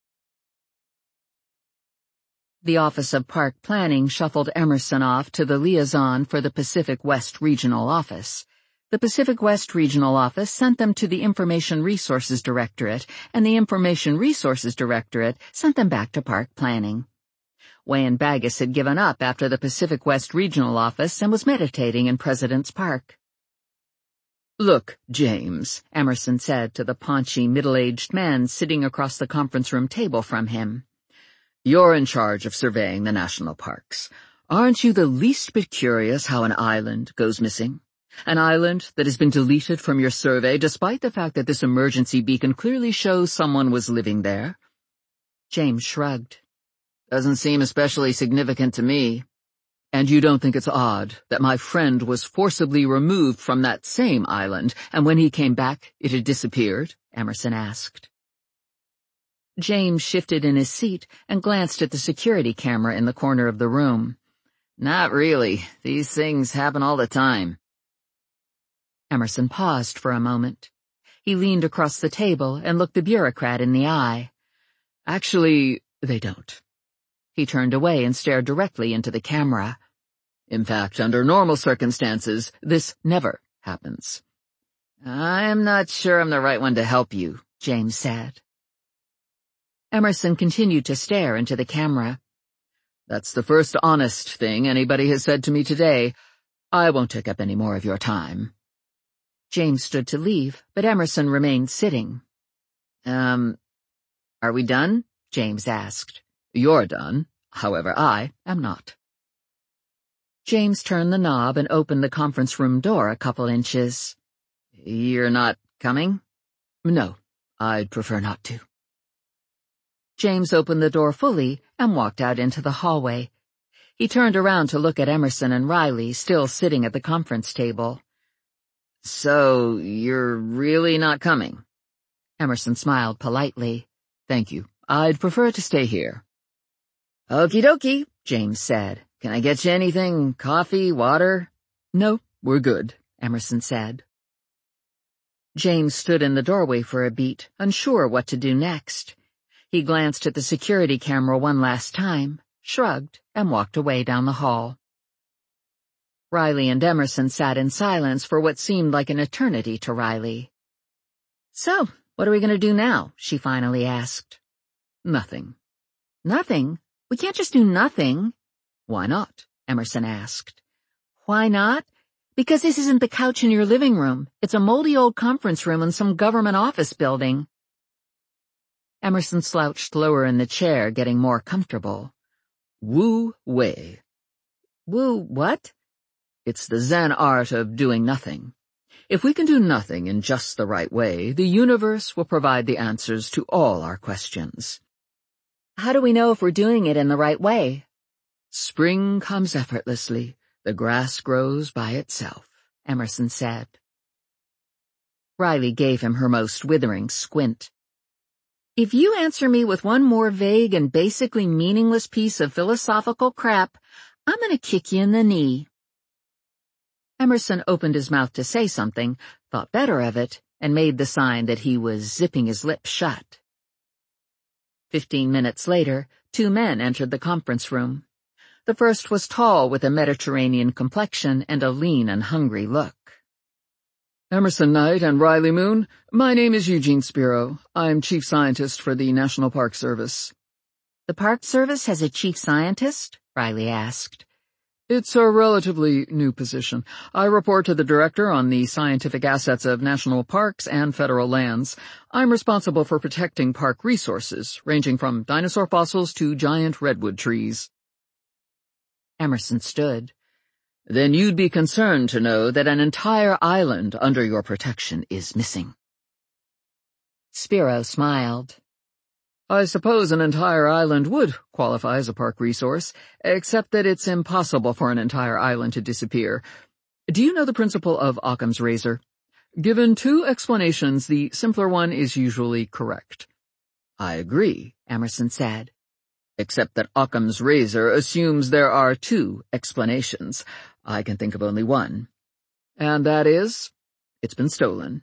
[SPEAKER 2] The Office of Park Planning shuffled Emerson off to the liaison for the Pacific West Regional Office. The Pacific West Regional Office sent them to the Information Resources Directorate, and the Information Resources Directorate sent them back to Park Planning. Wayan-Bagus had given up after the Pacific West Regional Office and was meditating in President's Park.
[SPEAKER 3] "Look, James,"
[SPEAKER 2] Emerson said to the paunchy, middle-aged man sitting across the conference room table from him.
[SPEAKER 3] "You're in charge of surveying the national parks. Aren't you the least bit curious how an island goes missing? An island that has been deleted from your survey despite the fact that this emergency beacon clearly shows someone was living there?"
[SPEAKER 2] James shrugged.
[SPEAKER 3] "Doesn't seem especially significant to me." "And you don't think it's odd that my friend was forcibly removed from that same island, and when he came back, it had disappeared?" Emerson asked.
[SPEAKER 2] James shifted in his seat and glanced at the security camera in the corner of the room.
[SPEAKER 3] "Not really. These things happen all the time."
[SPEAKER 2] Emerson paused for a moment. He leaned across the table and looked the bureaucrat in the eye.
[SPEAKER 3] "Actually, they don't."
[SPEAKER 2] He turned away and stared directly into the camera.
[SPEAKER 3] "In fact, under normal circumstances, this never happens." "I'm not sure I'm the right one to help you,"
[SPEAKER 2] James said. Emerson continued to stare into the camera.
[SPEAKER 3] "That's the first honest thing anybody has said to me today. I won't take up any more of your time."
[SPEAKER 2] James stood to leave, but Emerson remained sitting.
[SPEAKER 3] Are we done?" James asked. "You're done. However, I am not."
[SPEAKER 2] James turned the knob and opened the conference room door a couple inches.
[SPEAKER 3] "You're not coming?"
[SPEAKER 2] "No,
[SPEAKER 3] I'd prefer not to."
[SPEAKER 2] James opened the door fully and walked out into the hallway. He turned around to look at Emerson and Riley still sitting at the conference table.
[SPEAKER 3] "So, you're really not coming?"
[SPEAKER 2] Emerson smiled politely.
[SPEAKER 3] "Thank you. I'd prefer to stay here."
[SPEAKER 2] "Okie dokie," James said.
[SPEAKER 3] "Can I get you anything? Coffee, water?"
[SPEAKER 2] "No,
[SPEAKER 3] we're good,"
[SPEAKER 2] Emerson said. James stood in the doorway for a beat, unsure what to do next. He glanced at the security camera one last time, shrugged, and walked away down the hall. Riley and Emerson sat in silence for what seemed like an eternity to Riley. "So, what are we going to do now?" she finally asked.
[SPEAKER 3] "Nothing."
[SPEAKER 2] "Nothing? We can't just do nothing."
[SPEAKER 3] "Why not?"
[SPEAKER 2] Emerson asked. "Why not? Because this isn't the couch in your living room. It's a moldy old conference room in some government office building." Emerson slouched lower in the chair, getting more comfortable.
[SPEAKER 3] "Wu Wei."
[SPEAKER 2] "Wu what?"
[SPEAKER 3] "It's the Zen art of doing nothing. If we can do nothing in just the right way, the universe will provide the answers to all our questions."
[SPEAKER 2] "How do we know if we're doing it in the right way?"
[SPEAKER 3] "Spring comes effortlessly. The grass grows by itself," Emerson said.
[SPEAKER 2] Riley gave him her most withering squint. "If you answer me with one more vague and basically meaningless piece of philosophical crap, I'm going to kick you in the knee." Emerson opened his mouth to say something, thought better of it, and made the sign that he was zipping his lips shut. 15 minutes later, 2 men entered the conference room. The first was tall with a Mediterranean complexion and a lean and hungry look.
[SPEAKER 3] "Emerson Knight and Riley Moon, my name is Eugene Spiro. I'm Chief Scientist for the National Park Service."
[SPEAKER 2] "The Park Service has a chief scientist?" Riley asked.
[SPEAKER 3] "It's a relatively new position. I report to the Director on the scientific assets of national parks and federal lands. I'm responsible for protecting park resources, ranging from dinosaur fossils to giant redwood trees."
[SPEAKER 2] Emerson stood.
[SPEAKER 3] "Then you'd be concerned to know that an entire island under your protection is missing."
[SPEAKER 2] Spiro smiled.
[SPEAKER 3] I suppose an entire island would qualify as a park resource, except that it's impossible for an entire island to disappear. Do you know the principle of Occam's razor? Given two explanations, the simpler one is usually correct. I agree, Emerson said. Except that Occam's razor assumes there are two explanations. I can think of only one. And that is, it's been stolen.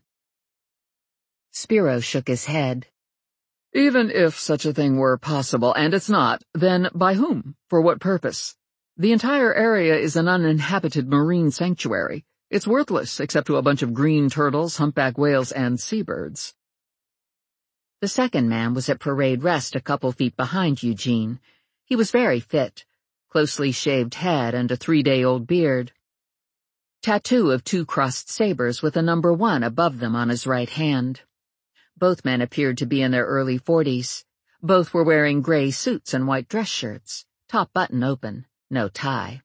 [SPEAKER 2] Spiro shook his head.
[SPEAKER 3] Even if such a thing were possible, and it's not, then by whom? For what purpose? The entire area is an uninhabited marine sanctuary. It's worthless except to a bunch of green turtles, humpback whales, and seabirds.
[SPEAKER 2] The second man was at parade rest a couple feet behind Eugene. He was very fit, closely shaved head and a 3-day-old beard. Tattoo of 2 crossed sabers with a number 1 above them on his right hand. Both men appeared to be in their early 40s. Both were wearing gray suits and white dress shirts, top button open, no tie.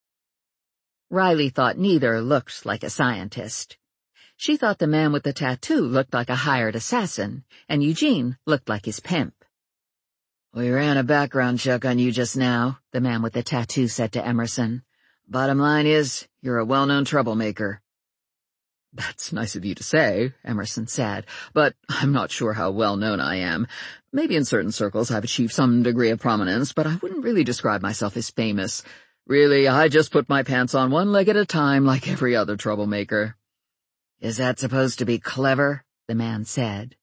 [SPEAKER 2] Riley thought neither looked like a scientist. She thought the man with the tattoo looked like a hired assassin, and Eugene looked like his pimp.
[SPEAKER 3] We ran a background check on you just now, the man with the tattoo said to Emerson. Bottom line is, you're a well-known troublemaker. That's nice of you to say, Emerson said, but I'm not sure how well-known I am. Maybe in certain circles I've achieved some degree of prominence, but I wouldn't really describe myself as famous. Really, I just put my pants on one leg at a time like every other troublemaker. Is that supposed to be clever? The man said.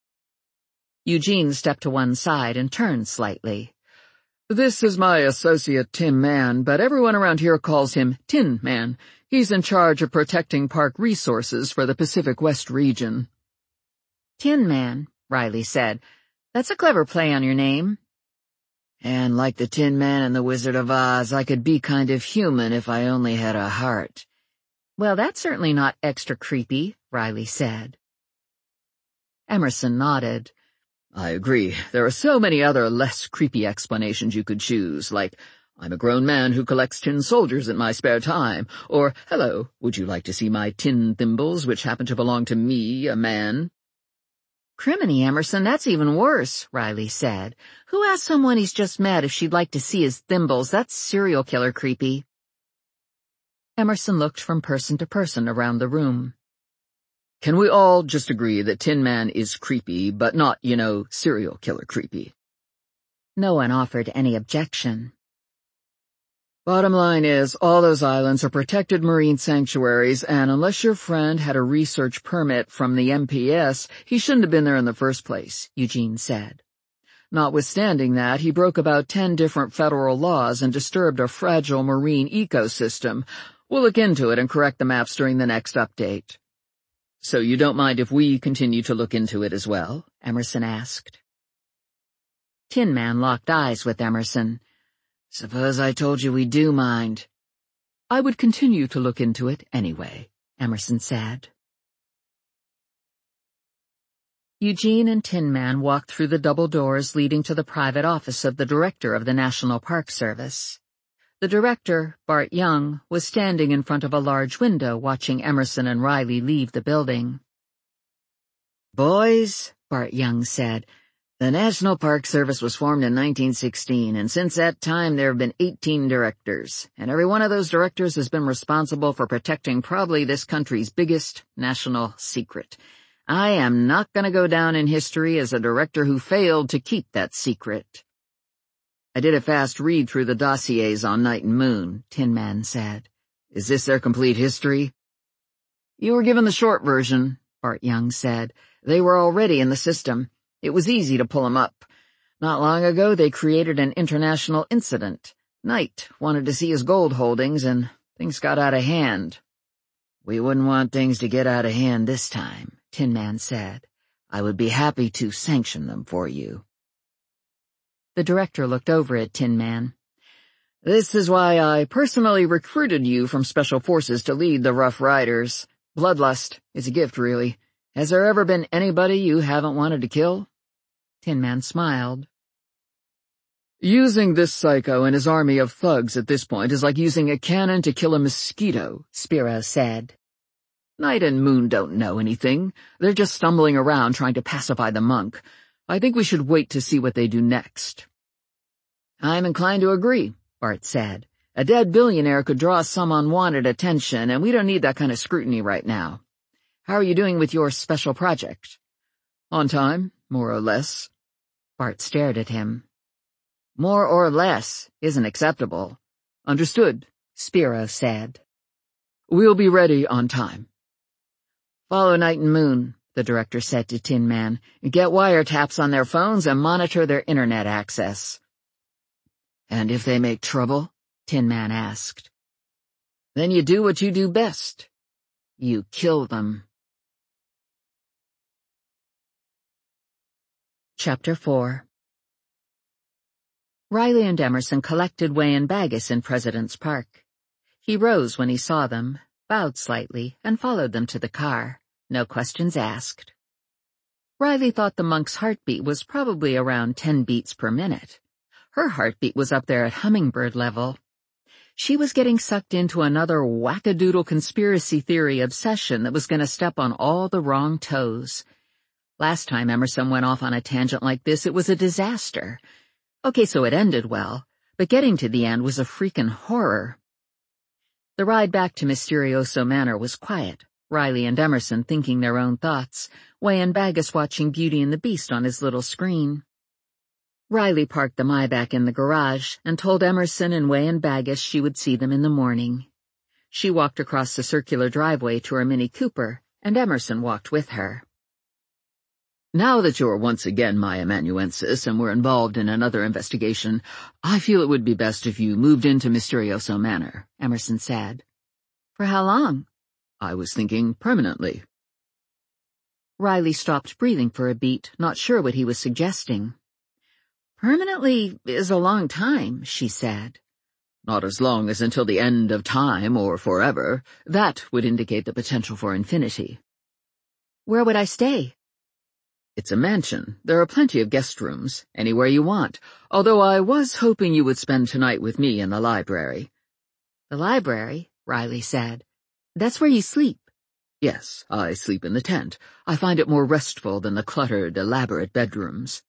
[SPEAKER 2] Eugene stepped to one side and turned slightly.
[SPEAKER 3] This is my associate Tin Man, but everyone around here calls him Tin Man. He's in charge of protecting park resources for the Pacific West region.
[SPEAKER 2] Tin Man, Riley said. That's a clever play on your name.
[SPEAKER 3] And like the Tin Man and the Wizard of Oz, I could be kind of human if I only had a heart.
[SPEAKER 2] Well, that's certainly not extra creepy, Riley said. Emerson nodded.
[SPEAKER 3] I agree. There are so many other less creepy explanations you could choose, like, I'm a grown man who collects tin soldiers in my spare time, or, hello, would you like to see my tin thimbles, which happen to belong to me, a man?
[SPEAKER 2] Criminy, Emerson, that's even worse, Riley said. Who asked someone he's just met if she'd like to see his thimbles? That's serial killer creepy. Emerson looked from person to person around the room.
[SPEAKER 3] Can we all just agree that Tin Man is creepy, but not, serial killer creepy?
[SPEAKER 2] No one offered any objection.
[SPEAKER 3] Bottom line is, all those islands are protected marine sanctuaries, and unless your friend had a research permit from the MPS, he shouldn't have been there in the first place, Eugene said. Notwithstanding that, he broke about 10 different federal laws and disturbed a fragile marine ecosystem. We'll look into it and correct the maps during the next update. So you don't mind if we continue to look into it as well? Emerson asked.
[SPEAKER 2] Tin Man locked eyes with Emerson.
[SPEAKER 3] Suppose I told you we do mind.
[SPEAKER 2] I would continue to look into it anyway, Emerson said. Eugene and Tin Man walked through the double doors leading to the private office of the director of the National Park Service. The director, Bart Young, was standing in front of a large window watching Emerson and Riley leave the building.
[SPEAKER 3] Boys, Bart Young said, the National Park Service was formed in 1916, and since that time there have been 18 directors, and every one of those directors has been responsible for protecting probably this country's biggest national secret. I am not going to go down in history as a director who failed to keep that secret. I did a fast read through the dossiers on Night and Moon, Tin Man said. Is this their complete history? You were given the short version, Bart Young said. They were already in the system. It was easy to pull them up. Not long ago they created an international incident. Knight wanted to see his gold holdings and things got out of hand. We wouldn't want things to get out of hand this time, Tin Man said. I would be happy to sanction them for you.
[SPEAKER 2] The director looked over at Tin Man.
[SPEAKER 3] This is why I personally recruited you from Special Forces to lead the Rough Riders. Bloodlust is a gift, really. Has there ever been anybody you haven't wanted to kill?
[SPEAKER 2] Tin Man smiled.
[SPEAKER 3] Using this psycho and his army of thugs at this point is like using a cannon to kill a mosquito, Spiro said. Night and Moon don't know anything. They're just stumbling around trying to pacify the monk. I think we should wait to see what they do next." "I'm inclined to agree," Bart said. "A dead billionaire could draw some unwanted attention, and we don't need that kind of scrutiny right now. How are you doing with your special project?" "On time, more or less." Bart stared at him. "More or less isn't acceptable." "Understood," Spiro said. "We'll be ready on time." "Follow Night and Moon," the director said to Tin Man. "Get wiretaps on their phones and monitor their internet access." "And if they make trouble?" Tin Man asked. "Then you do what you do best. You kill them."
[SPEAKER 2] Chapter 4. Riley and Emerson collected Way and Baggis in President's Park. He rose when he saw them, bowed slightly, and followed them to the car, no questions asked. Riley thought the monk's heartbeat was probably around 10 beats per minute. Her heartbeat was up there at hummingbird level. She was getting sucked into another wackadoodle conspiracy theory obsession that was going to step on all the wrong toes. Last time Emerson went off on a tangent like this, it was a disaster. Okay, so it ended well, but getting to the end was a freaking horror. The ride back to Mysterioso Manor was quiet, Riley and Emerson thinking their own thoughts, Way and Baggis watching Beauty and the Beast on his little screen. Riley parked the Maybach in the garage and told Emerson and Way and Baggis she would see them in the morning. She walked across the circular driveway to her Mini Cooper, and Emerson walked with her.
[SPEAKER 3] "Now that you're once again my amanuensis and we're involved in another investigation, I feel it would be best if you moved into Mysterioso Manor," Emerson said.
[SPEAKER 2] "For how long?"
[SPEAKER 3] "I was thinking permanently."
[SPEAKER 2] Riley stopped breathing for a beat, not sure what he was suggesting. "Permanently is a long time," she said.
[SPEAKER 3] "Not as long as until the end of time or forever. That would indicate the potential for infinity."
[SPEAKER 2] "Where would I stay?"
[SPEAKER 3] "It's a mansion. There are plenty of guest rooms, anywhere you want, although I was hoping you would spend tonight with me in the library."
[SPEAKER 2] "The library?" Riley said. "That's where you sleep."
[SPEAKER 3] "Yes, I sleep in the tent. I find it more restful than the cluttered, elaborate bedrooms."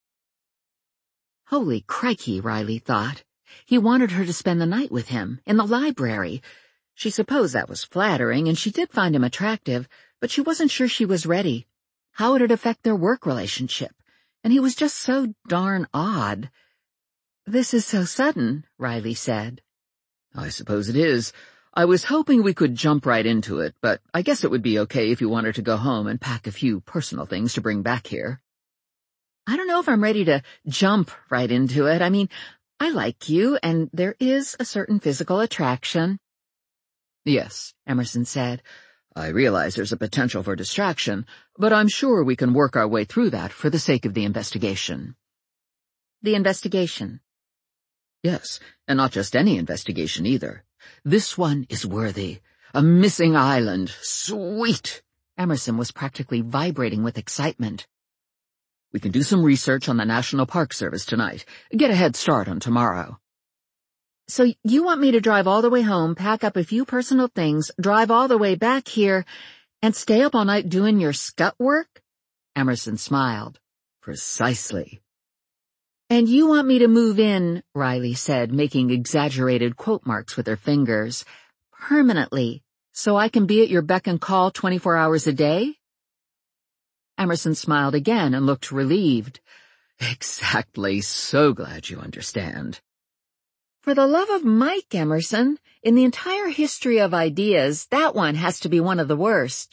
[SPEAKER 2] Holy crikey, Riley thought. He wanted her to spend the night with him, in the library. She supposed that was flattering, and she did find him attractive, but she wasn't sure she was ready. How would it affect their work relationship? And he was just so darn odd. "This is so sudden," Riley said.
[SPEAKER 3] "I suppose it is. I was hoping we could jump right into it, but I guess it would be okay if you wanted to go home and pack a few personal things to bring back here."
[SPEAKER 2] "I don't know if I'm ready to jump right into it. I mean, I like you, and there is a certain physical attraction."
[SPEAKER 3] "Yes," Emerson said. "I realize there's a potential for distraction, but I'm sure we can work our way through that for the sake of the investigation."
[SPEAKER 2] "The investigation?"
[SPEAKER 3] "Yes, and not just any investigation either. This one is worthy. A missing island. Sweet!"
[SPEAKER 2] Emerson was practically vibrating with excitement.
[SPEAKER 3] "We can do some research on the National Park Service tonight. Get a head start on tomorrow."
[SPEAKER 2] "So you want me to drive all the way home, pack up a few personal things, drive all the way back here, and stay up all night doing your scut work?" Emerson smiled.
[SPEAKER 3] "Precisely."
[SPEAKER 2] "And you want me to move in," Riley said, making exaggerated quote marks with her fingers, "permanently, so I can be at your beck and call 24 hours a day?" Emerson smiled again and looked relieved.
[SPEAKER 3] "Exactly. So glad you understand."
[SPEAKER 2] "For the love of Mike, Emerson, in the entire history of ideas, that one has to be one of the worst."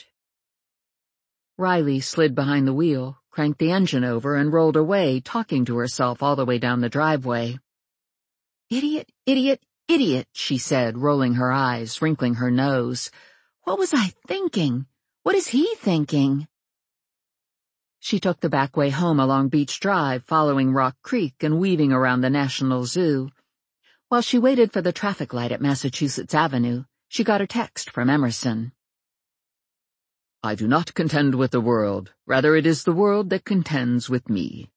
[SPEAKER 2] Riley slid behind the wheel, cranked the engine over, and rolled away, talking to herself all the way down the driveway. "Idiot, idiot, idiot," she said, rolling her eyes, wrinkling her nose. "What was I thinking? What is he thinking?" She took the back way home along Beach Drive, following Rock Creek and weaving around the National Zoo. While she waited for the traffic light at Massachusetts Avenue, she got a text from Emerson.
[SPEAKER 3] "I do not contend with the world. Rather, it is the world that contends with me."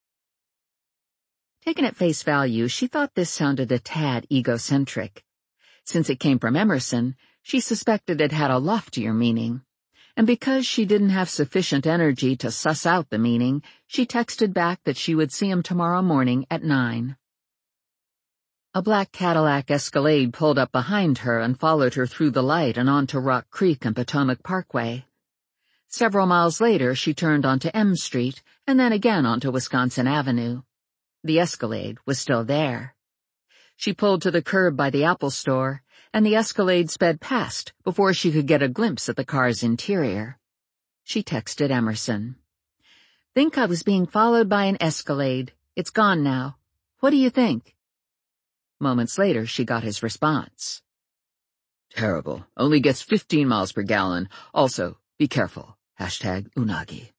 [SPEAKER 2] Taken at face value, she thought this sounded a tad egocentric. Since it came from Emerson, she suspected it had a loftier meaning. and because she didn't have sufficient energy to suss out the meaning, she texted back that she would see him tomorrow morning at 9. A black Cadillac Escalade pulled up behind her and followed her through the light and onto Rock Creek and Potomac Parkway. Several miles later, she turned onto M Street and then again onto Wisconsin Avenue. The Escalade was still there. She pulled to the curb by the Apple store, and the Escalade sped past before she could get a glimpse at the car's interior. She texted Emerson. "Think I was being followed by an Escalade. It's gone now. What do you think?" Moments later, she got his response.
[SPEAKER 3] "Terrible. Only gets 15 miles per gallon. Also, be careful. #Unagi.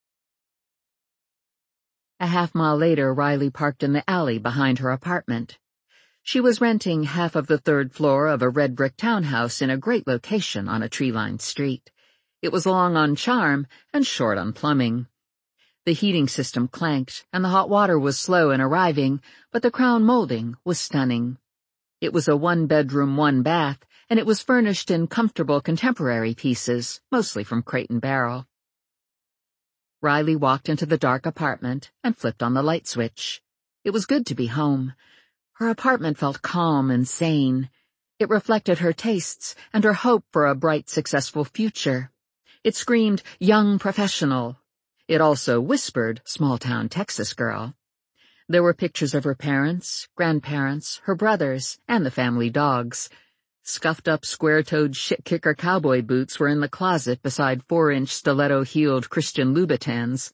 [SPEAKER 2] A half-mile later, Riley parked in the alley behind her apartment. She was renting half of the third floor of a red brick townhouse in a great location on a tree-lined street. It was long on charm and short on plumbing. The heating system clanked, and the hot water was slow in arriving, but the crown molding was stunning. It was a one-bedroom, one-bath, and it was furnished in comfortable contemporary pieces, mostly from Crate and Barrel. Riley walked into the dark apartment and flipped on the light switch. It was good to be home. Her apartment felt calm and sane. It reflected her tastes and her hope for a bright, successful future. It screamed young professional. It also whispered small-town Texas girl. There were pictures of her parents, grandparents, her brothers, and the family dogs. Scuffed-up square-toed shit-kicker cowboy boots were in the closet beside 4-inch stiletto-heeled Christian Louboutins.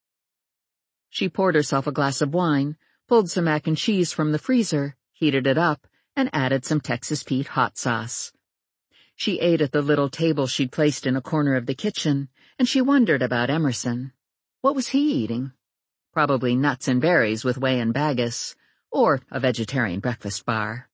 [SPEAKER 2] She poured herself a glass of wine, pulled some mac and cheese from the freezer, heated it up, and added some Texas Pete hot sauce. She ate at the little table she'd placed in a corner of the kitchen, and she wondered about Emerson. What was he eating? Probably nuts and berries with whey and Bagus, or a vegetarian breakfast bar.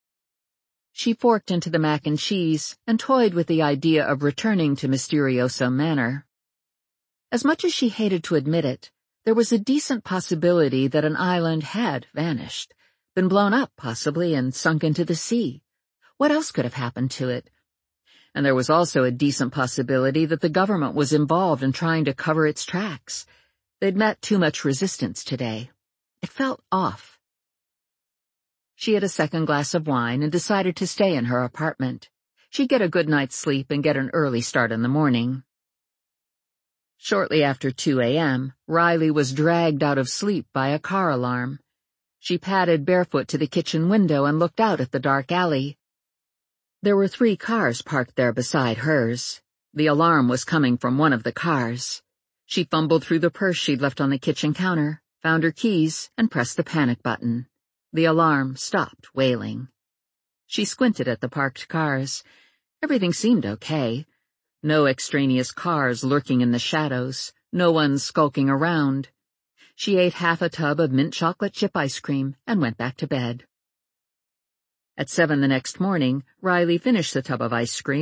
[SPEAKER 2] She forked into the mac and cheese and toyed with the idea of returning to Mysterioso Manor. As much as she hated to admit it, there was a decent possibility that an island had vanished, been blown up possibly and sunk into the sea. What else could have happened to it? And there was also a decent possibility that the government was involved in trying to cover its tracks. They'd met too much resistance today. It felt off. She had a second glass of wine and decided to stay in her apartment. She'd get a good night's sleep and get an early start in the morning. Shortly after 2 a.m., Riley was dragged out of sleep by a car alarm. She padded barefoot to the kitchen window and looked out at the dark alley. There were 3 cars parked there beside hers. The alarm was coming from one of the cars. She fumbled through the purse she'd left on the kitchen counter, found her keys, and pressed the panic button. The alarm stopped wailing. She squinted at the parked cars. Everything seemed okay. No extraneous cars lurking in the shadows, no one skulking around. She ate half a tub of mint chocolate chip ice cream and went back to bed. At 7 the next morning, Riley finished the tub of ice cream